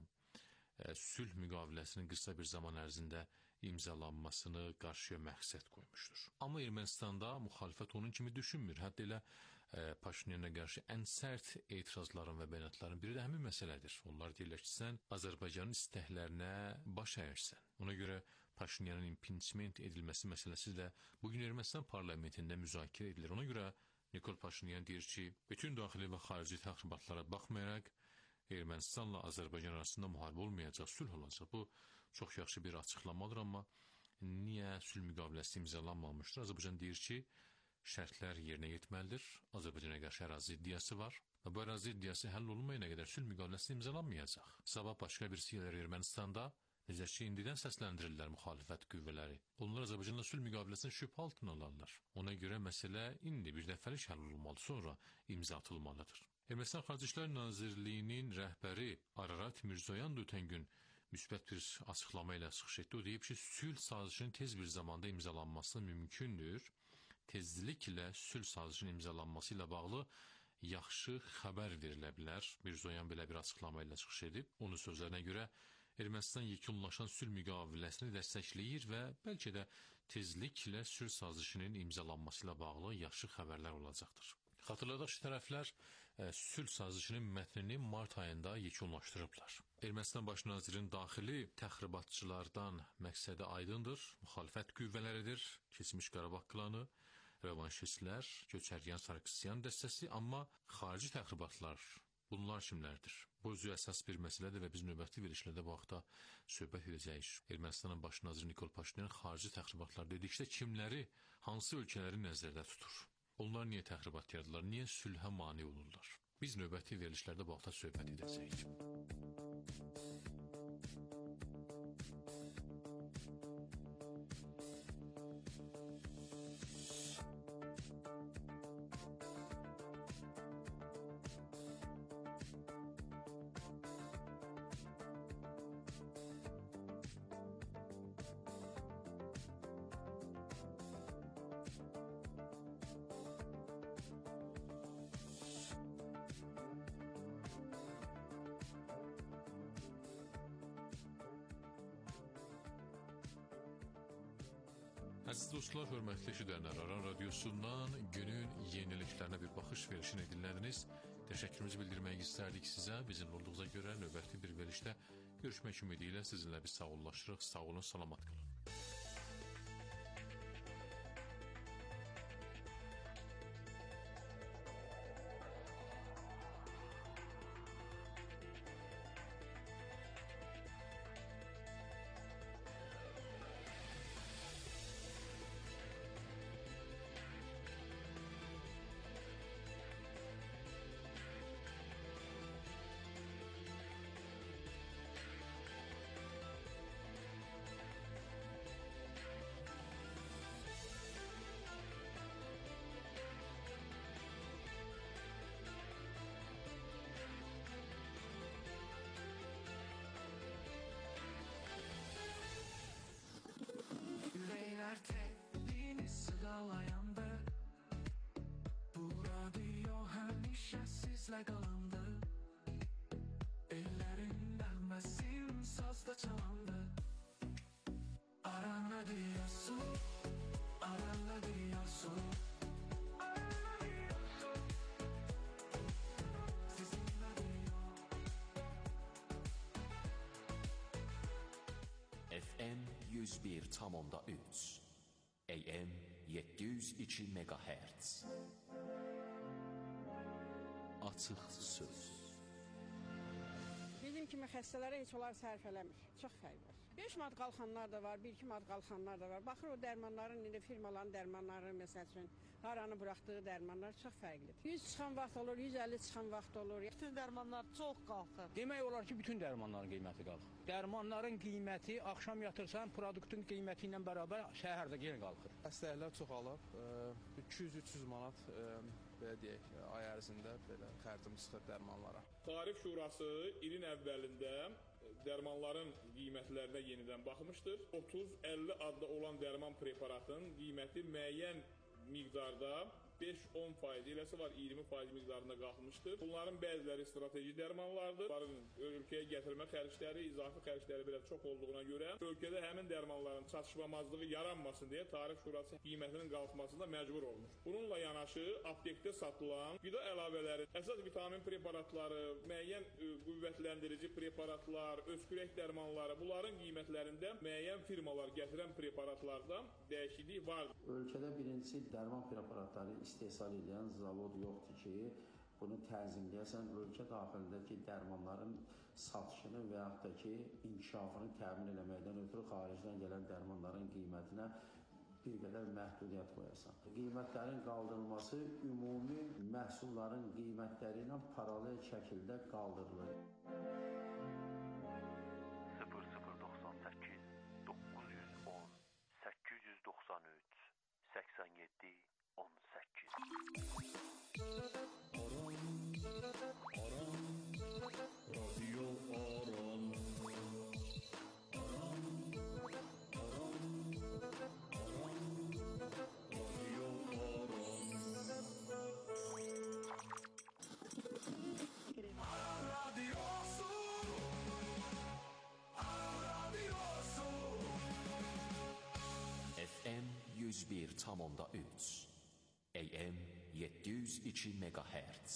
[SPEAKER 3] ə, sülh müqaviləsinin qısa bir zaman ərzində imzalanmasını qarşıya məqsəd qoymuşdur. Amma Ermənistanda müxalifət onun kimi düşünmür. Hətta elə e, Paşinyana qarşı ən sərt etirazların və bəyanatların biri də həmin məsələdir. Onlar deyirlər ki, sən Azərbaycanın istəklərinə baş əyirsən. Ona görə Paşinyanın impeachment edilməsi məsələsi də bugün Ermənistan parlamentində müzakirə edilir. Ona görə Nikol Paşinyan deyir ki, bütün daxili və xarici təxribatlara baxmayaraq Ermənistanla Azərbaycan arasında müharibə olmayacaq, sülh olacaq. Bu çox yaxşı bir açıqlamadır, amma niyə sülh müqaviləsi imzalanmamışdır? Azərbaycan deyir ki, şərtlər yerinə yetməlidir. Azərbaycana qarşı ərazi iddiası var və bu ərazi iddiası həll olunmayana qədər sülh müqaviləsi imzalanmayacaq. Sabah başqa birisi gəlir Ermənistanda, necə ki, indidən səsləndirirlər müxalifət qüvvələri. Onlar Azərbaycanla sülh müqaviləsini şübhə altına alırlar. Ona görə məsələ indi bir dəfəlik həll olunmalı, sonra imza atılmalıdır. Ermənistan Xarici İşlər Nazirliyinin rəhbəri Ararat Mirzoyan da ötən gün müsbət bir açıqlama ilə çıxış etdi. O deyib ki, sülh sazişinin tez bir zamanda imzalanması mümkündür. Tezliklə sülh sazişinin imzalanması ilə bağlı yaxşı xəbər verilə bilər. Mirzoyan belə bir açıqlama ilə çıxış edib. Onun sözlərinə görə Ermənistan yekunlaşan sülh müqaviləsini dəstəkləyir və bəlkə də tezliklə sülh sazişinin imzalanması ilə bağlı yaxşı xəbərlər olacaqdır. Xatırladaq ki, tərəflər ə, sülh sazişinin mətnini mart ayında yekunlaşdırıblar. Ermənistan baş nazirinin daxili təxribatçılardan məqsədi aydındır, müxalifət qüvvələridir, keçmiş Qarabağ klanı, revanşistlər, Köçəryan Sarkisyan dəstəsi, amma xarici təxribatlar, bunlar kimlərdir? Bu özü əsas bir məsələdir və biz növbəti verilişlərdə bu haqda söhbət edəcəyik. Ermənistanın baş naziri Nikol Paşinyan xarici təxribatlar dedikdə kimləri, hansı ölkələri nəzərdə tutur? Onlar niyə təxribat yaradılar, niyə sülhə mane olurlar? Biz növbəti verilişlərdə bu haqda söhbət edəcəyik. Əziz dostlar, hörmətli eşidənlər, Aran radiosundan günün yeniliklərinə bir baxış verilişini dinlədiniz. Təşəkkürümüzü bildirmək istərdik sizə. Bizimlə olduğunuza görə növbəti bir verilişdə görüşmək ümidi ilə sizinlə bir sağollaşırıq. Sağ olun, salamat qalın.
[SPEAKER 13] neşəsiz ləqalandı. Ellərin nəğməsin sazda çalandı. Aran radiosu, Aran radiosu, Aran radiosu, sizin radio.
[SPEAKER 14] F M yüz bir tam onda üç, A M yedi yüz iki megahertz. Açıq söz.
[SPEAKER 15] Bizim kimi xəstələrə heç onlar sərf eləmir. Çox fərq var. beş manat qalxanlar da var, bir iki manat qalxanlar da var. Baxır o dərmanların, indi firmaların dərmanları, məsəl üçün, haranı buraxdığı dərmanlar çox fərqlidir. yüz çıxan vaxt olur, yüz əlli çıxan vaxt olur.
[SPEAKER 16] Bütün dərmanlar çox qalxır. Demək olar ki, bütün dərmanların qiyməti qalxır. Dərmanların qiyməti, axşam yatırsan, produktun qiyməti ilə bərabər səhərdə yenə qalxır.
[SPEAKER 17] Xəstəliklər çoxalıb, iki yüz üç yüz manat belə deyək, ay ərzində belə xərcim çıxır dərmanlara.
[SPEAKER 18] Tarif Şurası ilin əvvəlində dərmanların qiymətlərinə yenidən baxmışdır. otuz əlli adda olan dərman preparatın qiyməti müəyyən miqdarda beş on faiz, eləsi var iyirmi faiz miqdarında qalxmışdır. Bunların bəziləri strateji dərmanlardır. Bunların ölkəyə gətirmə xərcləri, izafi xərcləri belə çox olduğuna görə ölkədə həmin dərmanların çatışmamazlığı yaranmasın deyə Tarif Şurası qiymətinin qalxmasında məcbur olmuş. Bununla yanaşı aptekdə satılan qida əlavələri, əsas vitamin preparatları, müəyyən qüvvətləndirici preparatlar, öskürək dərmanları, bunların qiymətlərində müəyyən firmalar gətirən preparatlarda dəyişiklik vardır.
[SPEAKER 19] Ölkədə birinci dərman preparatları istehsal edən zavod yoxdur ki, bunu tənzimləyəsən, ölkə daxilindəki dərmanların satışını və yaxud da ki, inkişafını təmin eləməkdən ötürü xaricdən gələn dərmanların qiymətinə bir qədər məhdudiyyət qoyasan. Qiymətlərin qaldırılması ümumi məhsulların qiymətləri ilə paralel şəkildə qaldırılır.
[SPEAKER 6] sıfır sıfır doxsan səkkiz doqquz yüz on səkkiz yüz doxsan üç səksən yeddi on səkkiz.
[SPEAKER 7] Aran, Radio Aran. Aran, Aran, Aran, Radio Aran. Aran Radyosu, Aran Radyosu.
[SPEAKER 14] F M yüz bir tam onda üç, A M yedi yüz iki megahertz.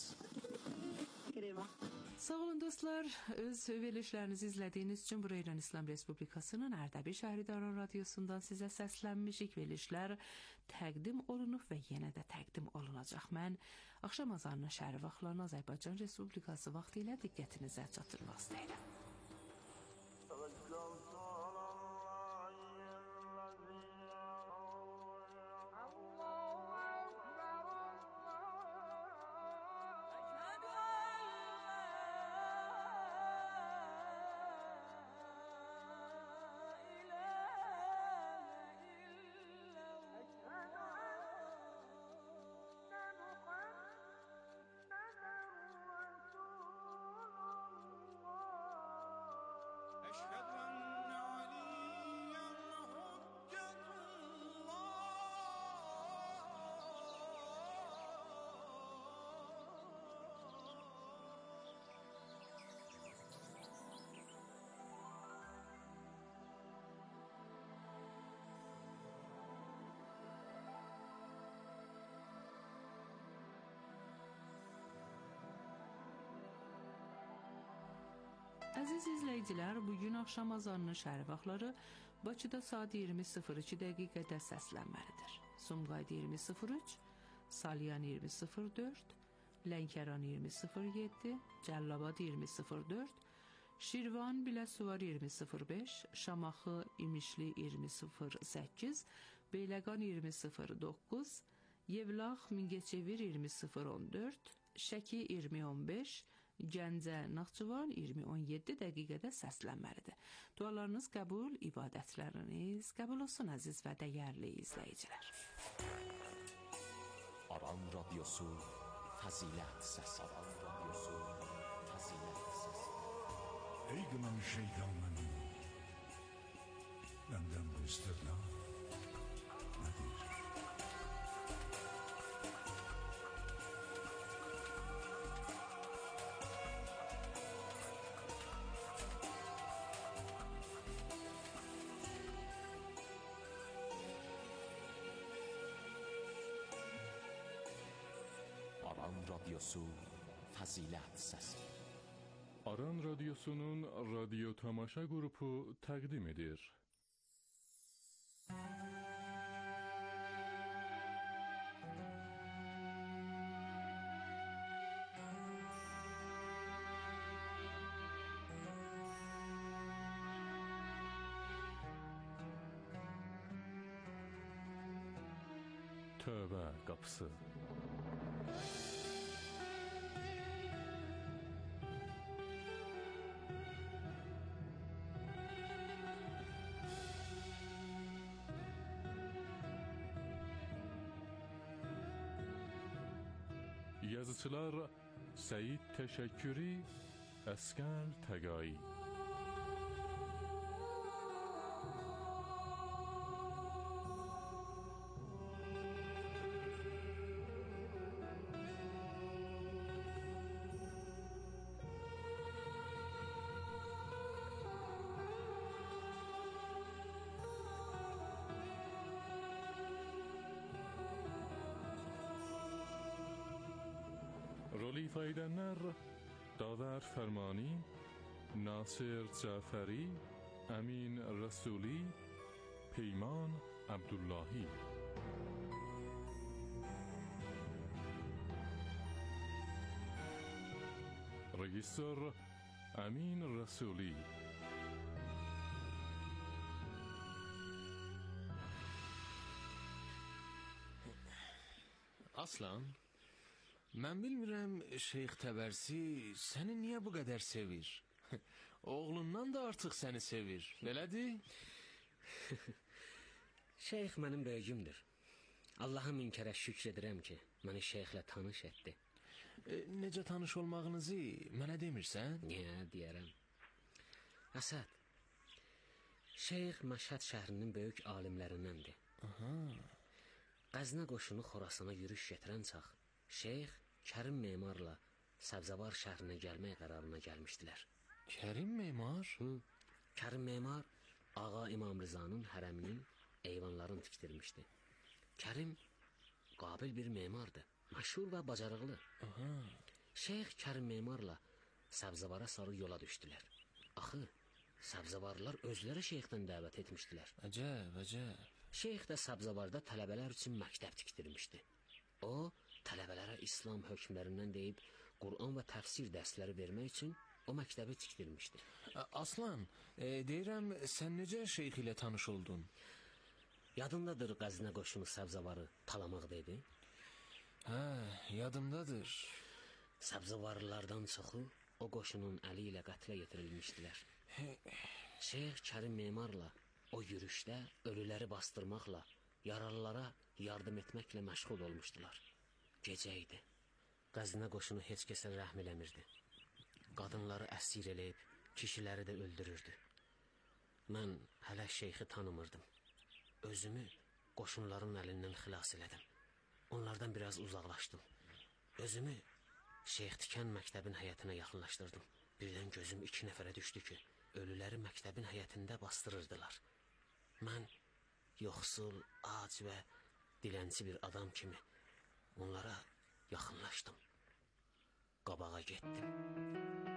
[SPEAKER 5] Sağ olun dostlar, öz verilişlərinizi izlədiyiniz üçün bura İran İslam Respublikasının Ərdəbil şəhərində Aran Radiosundan sizə səslənmişik. Verilişlər təqdim olunub və yenə də təqdim olunacaq. Mən axşam azanının şəhəri vaxtlarını Azərbaycan Respublikası vaxtı ilə diqqətinizə çatdırmaq istəyirəm. Əziz izləyicilər, bugün axşam azanının şəhər vaxtları Bakıda saat iyirmi sıfır iki dəqiqədə səslənməlidir. Sumqayıt iyirmi sıfır üç, Salyan iyirmi sıfır dörd, Lənkəran iyirmi sıfır yeddi, Cəllabad iyirmi sıfır dörd, Şirvan Biləsuvar iyirmi sıfır beş, Şamaxı İmişli iyirmi sıfır səkkiz, Beyləqan iyirmi sıfır doqquz, Yevlax Mingəçevir iyirmi sıfır on dörd, Şəki iyirmi on beş, Gəncə Naxçıvan iyirmi on yeddi dəqiqədə səslənməlidir. Dualarınız qəbul, ibadətləriniz qəbul olsun əziz və dəyərli izləyicilər.
[SPEAKER 14] Aran Radyosu Fəzilət Səsi. Aran Radyosu Fəzilət Səsi.
[SPEAKER 20] Ey qınan şeytanın, məndən bu istirna nədir?
[SPEAKER 14] Aran Radyosu Fəzilət Səsi.
[SPEAKER 12] Aran Radyosu'nun radyo tamaşa grubu təqdim edir. Tövbə qapısı. Yazıçılar Seyid Təşəkkürü, Əskər Təqai. Rol ifa edenler Daver Fermani, Nasir Caferi, Emin Rasuli, Peyman Abdullahi. Rejissör Emin Rasuli.
[SPEAKER 21] Aslan, mən bilmirəm Şeyx Təbərsi səni niyə bu qədər sevir? Oğlundan da artıq səni sevir, belədir?
[SPEAKER 22] Şeyx mənim böyüyümdür. Allah'a min kərə şükr edirəm ki, məni şeyxlə tanış etdi.
[SPEAKER 21] E, necə tanış olmağınızı mənə demirsən?
[SPEAKER 22] Niyə, deyərəm. Əsəd, Şeyx Məşhəd şəhrinin böyük alimlərindəndir.
[SPEAKER 21] Aha.
[SPEAKER 22] Qəznə qoşunu Xorasana yürüş getirən çax, Şeyx Kərim Memarla Səbzəvar şəhrinə gəlmək qərarına gəlmişdilər.
[SPEAKER 21] Kərim Memar?
[SPEAKER 22] Hı. Kərim Memar Ağa İmam Rızanın hərəminin eyvanlarını tikdirmişdi. Kərim qabil bir memardır, məşhur və bacarıqlı.
[SPEAKER 21] Aha.
[SPEAKER 22] Şeyx Kərim Memarla Səbzəvara sarı yola düşdülər. Axı, Səbzəvarlar özləri şeyxdən dəvət etmişdilər.
[SPEAKER 21] Əcəb, əcəb.
[SPEAKER 22] Şeyx də Səbzəvarda tələbələr üçün məktəb tikdirmişdi. O, tələbələrə İslam hökmlərindən deyib, Qur'an və təfsir dərsləri vermək üçün o məktəbi tikdirmişdi.
[SPEAKER 21] Aslan, e, deyirəm, sən necə şeyx ilə tanış oldun?
[SPEAKER 22] Yadındadır Qəznə qoşunu Səbzəvarı talamaq dedi?
[SPEAKER 21] Hə, yadımdadır.
[SPEAKER 22] Səbzəvarlılardan çoxu o qoşunun əli ilə qətlə yetirilmişdilər. Şeyx Kərim Memarla o yürüşdə ölüləri bastırmaqla, yaralılara yardım etməklə məşğul olmuşdular. Gecə idi. Qəznə qoşunu heç kəsə rəhm eləmirdi. Qadınları əsir eləyib, kişiləri də öldürürdü. Mən hələ şeyxi tanımırdım. Özümü qoşunların əlindən xilas elədim. Onlardan biraz uzaqlaşdım. Özümü Şeyx Tikən məktəbin həyətinə yaxınlaşdırdım. Birdən gözüm iki nəfərə düşdü ki, ölüləri məktəbin həyətində bastırırdılar. Mən yoxsul, ac və dilənçi bir adam kimi onlara yaxınlaşdım. Qabağa getdim.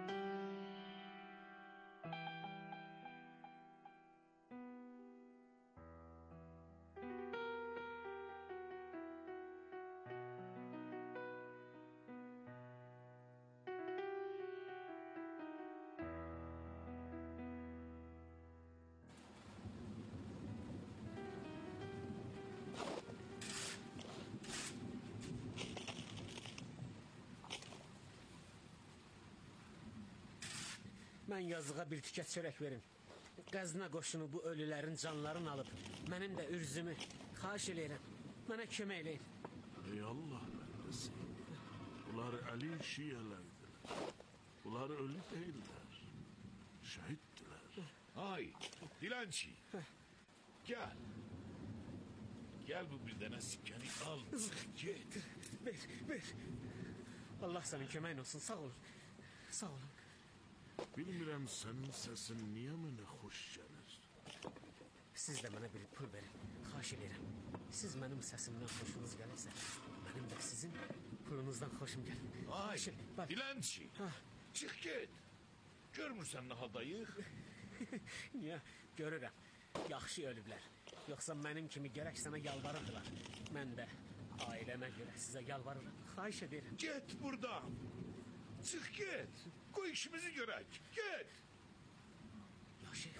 [SPEAKER 22] Mən yazığa bir tikə çörək verin. Qəznə qoşunu bu ölülərin canlarını alıb, mənim də ürzümü xahiş eləyirəm. Mənə kömək eləyin.
[SPEAKER 23] Ey Allah bəndəsi, bunlar əli şiyələrdir. Bunlar ölü deyirlər, şəhiddirlər.
[SPEAKER 2] Ay, dilənçi, gəl. Gəl bu bir dənə sikkəni al, çıx get.
[SPEAKER 22] Ver, ver. Allah sənin köməyin olsun, sağ olun. Sağ olun.
[SPEAKER 23] Bilmirəm sənin səsin niyə mənə xoş gəlir.
[SPEAKER 22] Siz də mənə bir pul verin, xahiş edirəm. Siz mənim səsimdən xoşunuz gəlirsə, mənim də sizin pulunuzdan xoşum
[SPEAKER 1] xoşum gəlir.
[SPEAKER 2] Ay,
[SPEAKER 1] Şey, bax,
[SPEAKER 2] dilənçi. Çıx get. Görmürsən nə haldayıq?
[SPEAKER 1] niyə? Görürəm. Yaxşı ölüblər. Yoxsa mənim kimi gərək sənə yalvarırdılar. Mən də ailəmə görə sizə yalvarıram. Xahiş edirəm.
[SPEAKER 2] Get buradan. Çıx get. Qoy işimizi görək. Get.
[SPEAKER 1] Ya şeyx.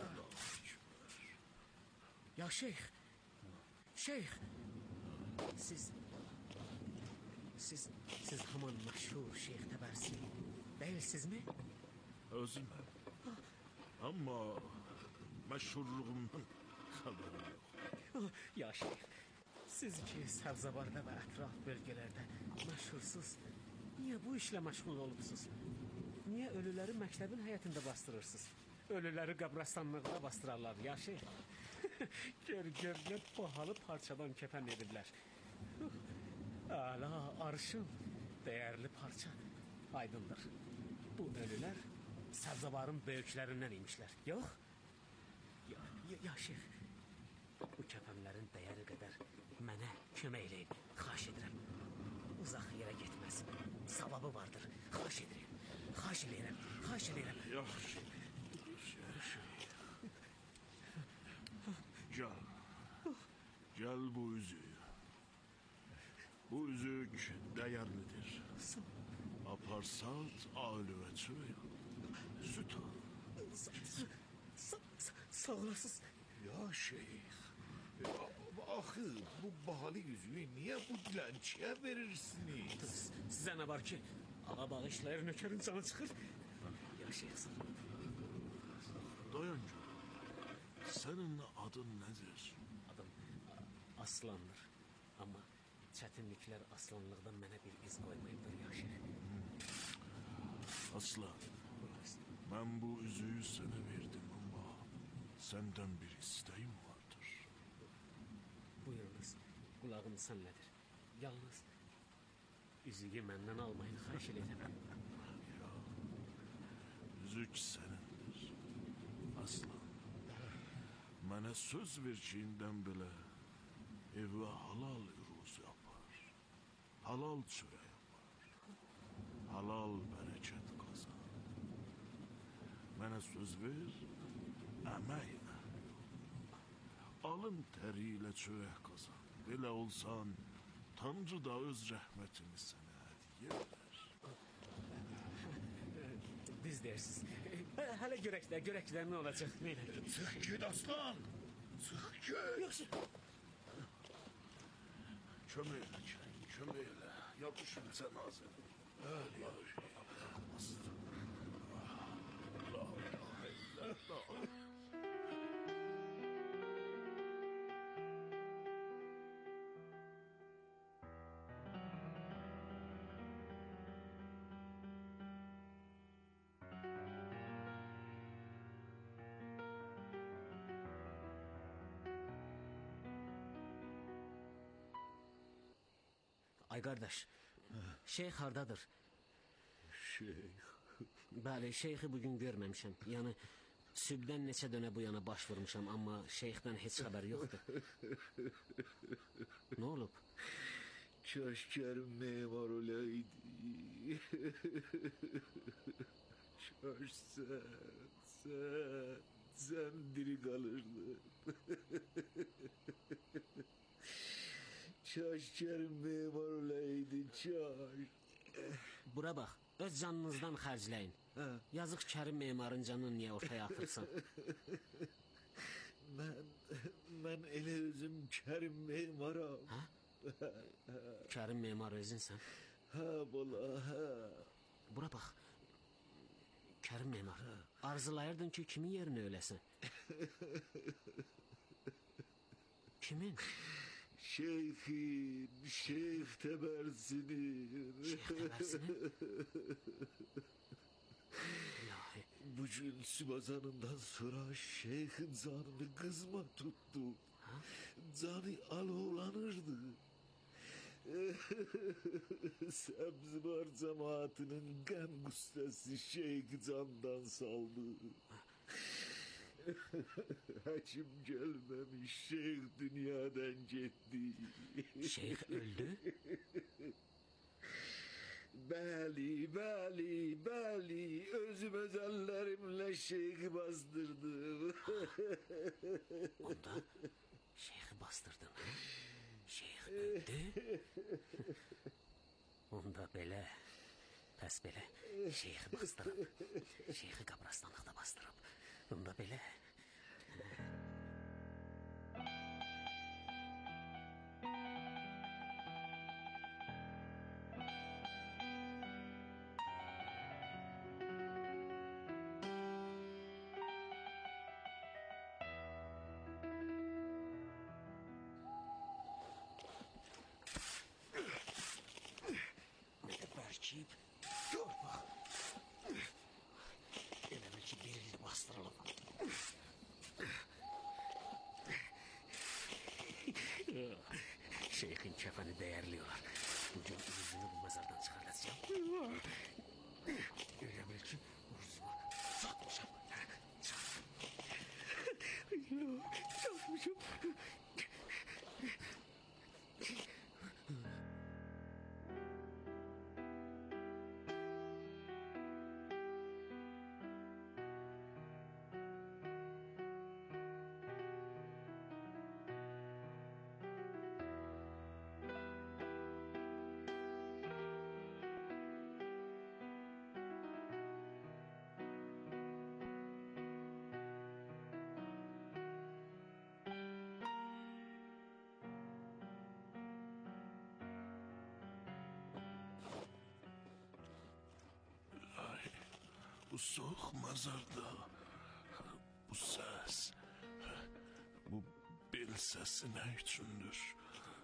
[SPEAKER 1] Ya şeyx. Şeyx. Siz Siz siz haman məşhur Şeyx Təbərsi deyilsizmi?
[SPEAKER 23] Özüm. Amma məşhurluğumdan xəbərim yox.
[SPEAKER 1] Ya şeyx, siz ki Səbzəvarda və ətraf bölgələrdə məşhursuz, niyə bu işlə məşğul olubsuz? Niyə ölüləri məktəbin həyətində bastırırsınız? Ölüləri qəbrastanlıqda bastırarlar ya şeyx. Gör gör nə bahalı parçadan kəfən ediblər. Əla, arşın, dəyərli parça. Aydındır. Bu ölülər Səbzəvarın böyüklərindən imişlər. Yox? Ya, ya, ya şeyx, bu kəfənlərin dəyəri qədər mənə kömək eləyin. Xahiş edirəm. Uzaq yerə getməsin. Savabı vardır. Xahiş edirəm. Xahiş edirəm. Xahiş edirəm.
[SPEAKER 23] Yaxşı. Yaxşı. Gəl. Gəl bu üzük. Bu üzük dəyərlidir. Aparsat ailüvə çörək. Süt al.
[SPEAKER 1] Sağ olasınız.
[SPEAKER 2] Ya şeyx. Axı bu bahalı yüzüğü niyə bu dilənçiyə verirsiniz?
[SPEAKER 1] Sizə nə var ki? Ağa bağışlayır, nökərin canı çıxır. Ya şeyx.
[SPEAKER 23] Dayan gör. Sənin adın nədir?
[SPEAKER 1] Adım Aslandır. Amma çətinliklər aslanlıqdan mənə bir iz qoymayıbdır ya şeyx.
[SPEAKER 23] Aslan, mən bu üzüyü sənə verdim amma səndən bir istəyim vardır.
[SPEAKER 1] Buyurunuz, qulağım sənlədir. Yalnız üzüyü məndən almayın, xahiş edirəm.
[SPEAKER 23] Üzük sənindir. Aslan, mənə söz ver ki, indən belə evə halal ruz yapar. Halal çörək yapar. Halal bərəkət qazan. Mənə söz ver, əməklə. Alın təri ilə çörək qazan. Belə olsan, Tanrı da öz rəhmətini sənə hədiyyə edər.
[SPEAKER 1] Düz deyirsiniz. Hələ görək də, görək də nə olacaq.
[SPEAKER 2] Çıx get aslan. Çıx get.
[SPEAKER 1] Yaxşı.
[SPEAKER 23] Kömək elə, kömək elə. Yapışın sən hazır. Öyle yaxşı. Aslan. La ilahe illallah.
[SPEAKER 1] Ay qardaş, şeyx hardadır?
[SPEAKER 23] Şeyx?
[SPEAKER 1] Bəli, şeyxi bugün görməmişəm. Yəni, sübdən neçə dönə bu yana baş vurmuşam, amma şeyxdən heç xəbər yoxdur. Nə olub?
[SPEAKER 23] Kaşkarım memar olaydı. Kaş sen, sen, sen diri kalırdın. Kaşkarım memar olaydı, kaş.
[SPEAKER 1] Bura bax, öz canınızdan xərcləyin. Yazıq Kərim memarın canını niyə ortaya atırsan?
[SPEAKER 23] Mən, mən elə özüm Kərim memaram.
[SPEAKER 1] Hə? Kərim memar özünsən?
[SPEAKER 23] Hə, bala, hə.
[SPEAKER 1] Bura bax, Kərim memar, arzulayırdın ki, kimin yerini öləsən? Kimin?
[SPEAKER 23] Şeyxin, Şeyx Təbərsinin.
[SPEAKER 1] Şeyx Təbərsinin? İlahi.
[SPEAKER 23] Bugün Sübazanından sonra Şeyxin canını kızma tuttu.
[SPEAKER 1] Ha?
[SPEAKER 23] Canı alovlanırdı. Səbzəvar cemaatinin qəm qüssəsi Şeyx candan saldı. Həkim gəlməmiş, şeyx dünyadan getdi.
[SPEAKER 1] Şeyx öldü?
[SPEAKER 23] Bəli, bəli, bəli, özüm öz əllərimlə şeyxi bastırdım.
[SPEAKER 22] Onda şeyxi bastırdın, ha? Şeyx öldü. Onda belə, pəs belə, şeyxi bastırıb, şeyxi qabrastanlıqda bastırıb. Onda belə... Bərkib, gör bax. Elə bil ki, bir il bastırılıb. Şeyxin kəfəni dəyərliyorlar. Bugün üzünü bu məzardan çıxaracağım. Elə bil ki, urzuma çatmışam. Yok, çatmışam.
[SPEAKER 23] Bu soğuk mazarda, bu ses, bu bel sesi ne içindir?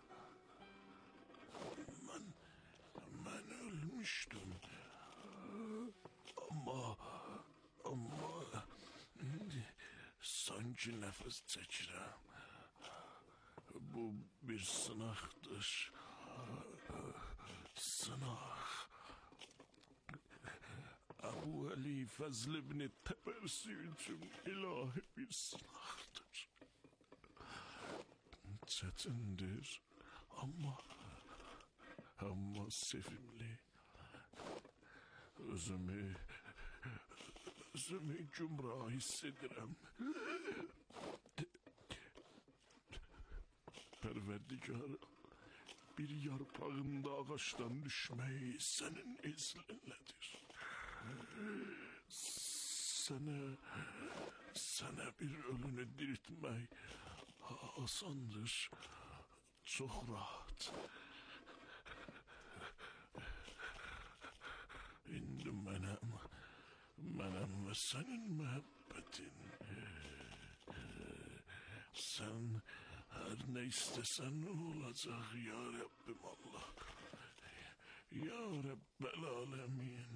[SPEAKER 23] Ben, ben ölmüştüm. Ama, ama sanki nefes çekirəm. Bu bir sınaqdır. Sınaq. Abu Ali Fazl ibn Tebersi üçün ilahi bir sınaqdır. Çetindir ama ama sevimli. Özümü özümü gümrah hissedirəm. Perverdigarım, bir yarpağında ağaçtan düşmeyi senin izninledir. Sana, sana bir ölünü diriltmek asandır, çok rahat. İndi mənim, mənim ve senin muhabbetin. Sen her ne istesen olacak ya Rabbim Allah. Ya Rabbel Alemin.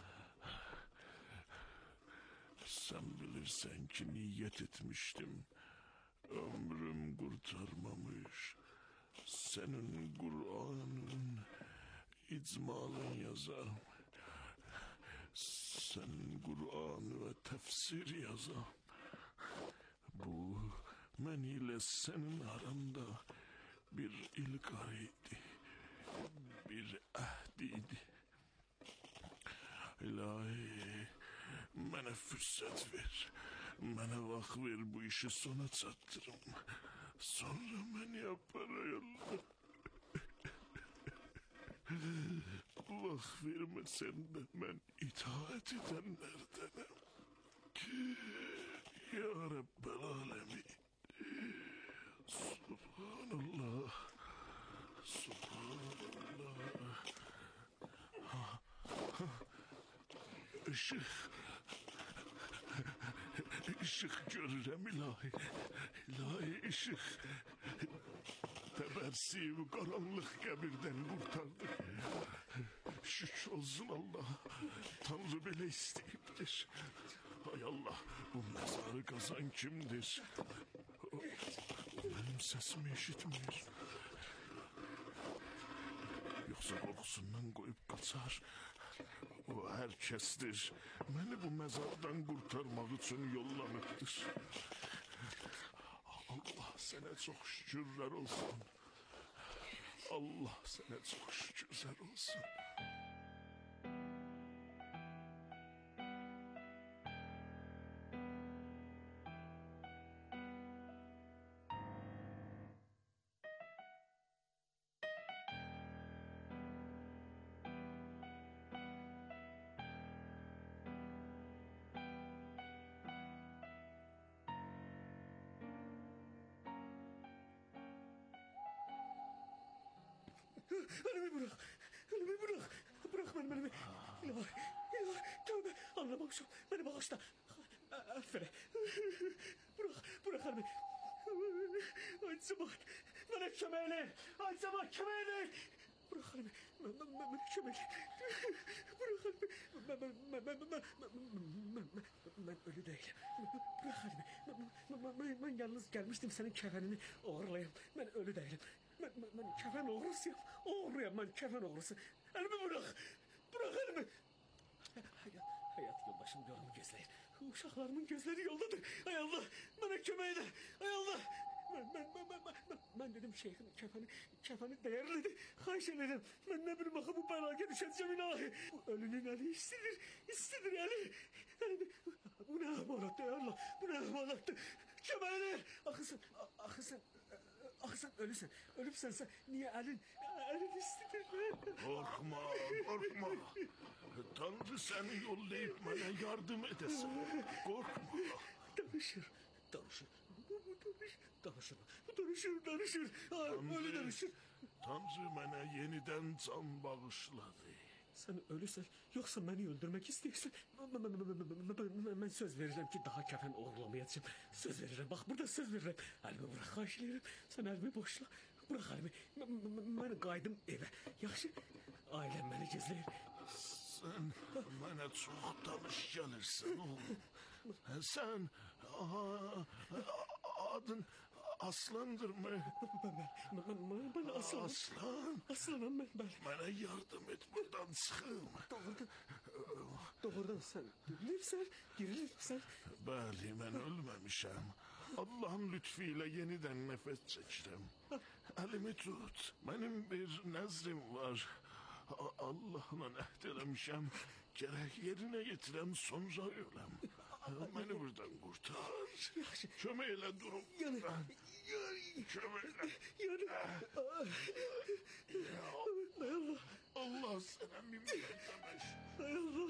[SPEAKER 23] Sen bilirsen ki niyet etmiştim. Ömrüm kurtarmamış. Senin Kur'an'ın icmalın yazarım. Senin Kur'an ve tefsir yazarım. Bu men ile senin aranda bir ilgariydi. Bir ahdiydi. İlahi, mənə fürsət ver. Mənə vaxt ver, bu işi sona çatdırım. Sonra məni aparayalım. Vaxt verməsən də mən itaat edənlərdenim. Ya Rabbel Alemin. Subhanallah. Subhanallah. Ha, ha. Işık. Işık görürəm ilahi. İlahi ışık. Tebersi bu karanlık qəbirdən kurtardı. Şükür olsun Allah. Tanrı belə istəyibdir. Hay Allah, bu mezarı kazan kimdir? O, o benim sesimi eşitmiyor. Yoksa korkusundan koyup kaçar. O herkestir. Beni bu mezardan kurtarmak için yollanıptır. Allah sana çok şükürler olsun. Allah sana çok şükürler olsun.
[SPEAKER 1] Elimi bırak. Elimi bırak. Bırak benim elimi. İlahi. İlahi. Tövbe. Anlamamışım. Beni bağışla. Affele. Bırak. Bırak elimi. Ay Cemal. Bana kömeğle. Ay Cemal kömeğle. Bırak elimi. Ben, ben, ben, beni kömeğle. Bırak elimi. Ben, ben, ben, ben, ben, ben, ben, ben, ben ölü değilim. Bırak elimi. Ben, ben, ben, ben yalnız gelmiştim senin kefenini uğurlayayım. Ben ölü değilim. Ben, ben, ben kefen uğrusuyum. Uğurlayayım ben kefen uğrusu. Elimi bırak. Bırak elimi. Hayat, hayat yoldaşım yolumu gözleyir. Uşaqlarımın gözleri yoldadır. Ay Allah, bana kömeği de. Ay Allah. Ben, ben, ben, ben, ben, ben, ben dedim şeyhin kefeni, kefeni değerlidir. Xahiş ederim. Ben ne bileyim bakın bu belaya düşeceğim ilahi. Bu ölünün eli istidir, istidir eli. eli. Bu ne amanattı ya Allah, bu ne amanattı. Kömeğini. Axı sen, axı sen, axı sen ölüsən. Ölübsənsə niye elin, elin istidir.
[SPEAKER 23] Korkma, korkma. Tanrı seni yollayıp bana yardım edesin. Korkma.
[SPEAKER 1] Danışır, danışır. Danışır, danışır, danışır, danışır. Ha, öyle danışır.
[SPEAKER 23] Tanrı bana yeniden can bağışladı.
[SPEAKER 1] Sen ölürsen, yoksa beni öldürmek istiyorsan, ben, ben, ben, ben, ben, ben, ben söz veririm ki daha kefen uğurlamayacağım. Söz veririm, bak burada söz veririm. Elimi bırak, xahiş ederim. Sen elimi boşla. Bırak elimi. Ben, ben, ben qayıdım evə. Yaxşı, ailem beni gözləyir.
[SPEAKER 23] Sen bana çok tanış gelirsin oğlum. Sen aha, adın Aslandır mı?
[SPEAKER 1] Ben, ben, ben, ben aslan.
[SPEAKER 23] Aslan.
[SPEAKER 1] Aslanım ben, ben.
[SPEAKER 23] Bana yardım et buradan çıkayım.
[SPEAKER 1] Doğrudan, doğrudan sen dirilirsen, dirilirsen.
[SPEAKER 23] Bəli, ben ölmemişim. Allah'ın lütfuyla yeniden nefes çekirim. Elimi tut. Benim bir nezrim var. A- Allah'la əhd eləmişəm. Gerek yerine getirem sonra ölem. Beni buradan kurtar. Kömeyle durum.
[SPEAKER 1] Yani,
[SPEAKER 23] Kömeyle.
[SPEAKER 1] Yani. Ay Allah.
[SPEAKER 23] Allah sana minnet demiş.
[SPEAKER 1] Ay Allah.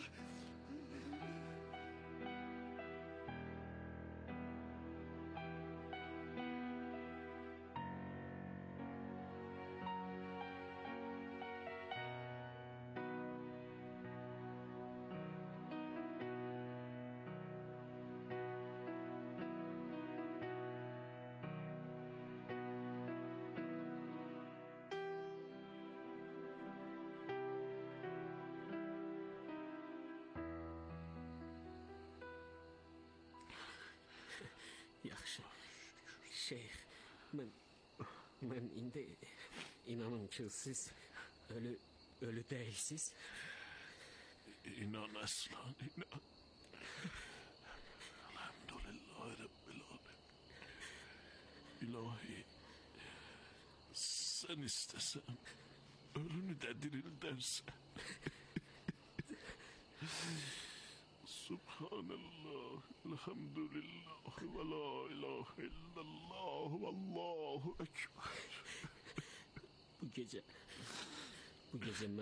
[SPEAKER 1] Yaxşı. Şeyx, mən mən indi inanın ki siz ölü ölü değilsiz.
[SPEAKER 23] İnan aslan, inan. Elhamdülillah Rabbil Alemin. İlahi, sen istesen ölünü de diril dersen. Subhanallah, elhamdülillah, ve la ilahe illallah, ve Allahu ekber.
[SPEAKER 1] Bu gece, bu gece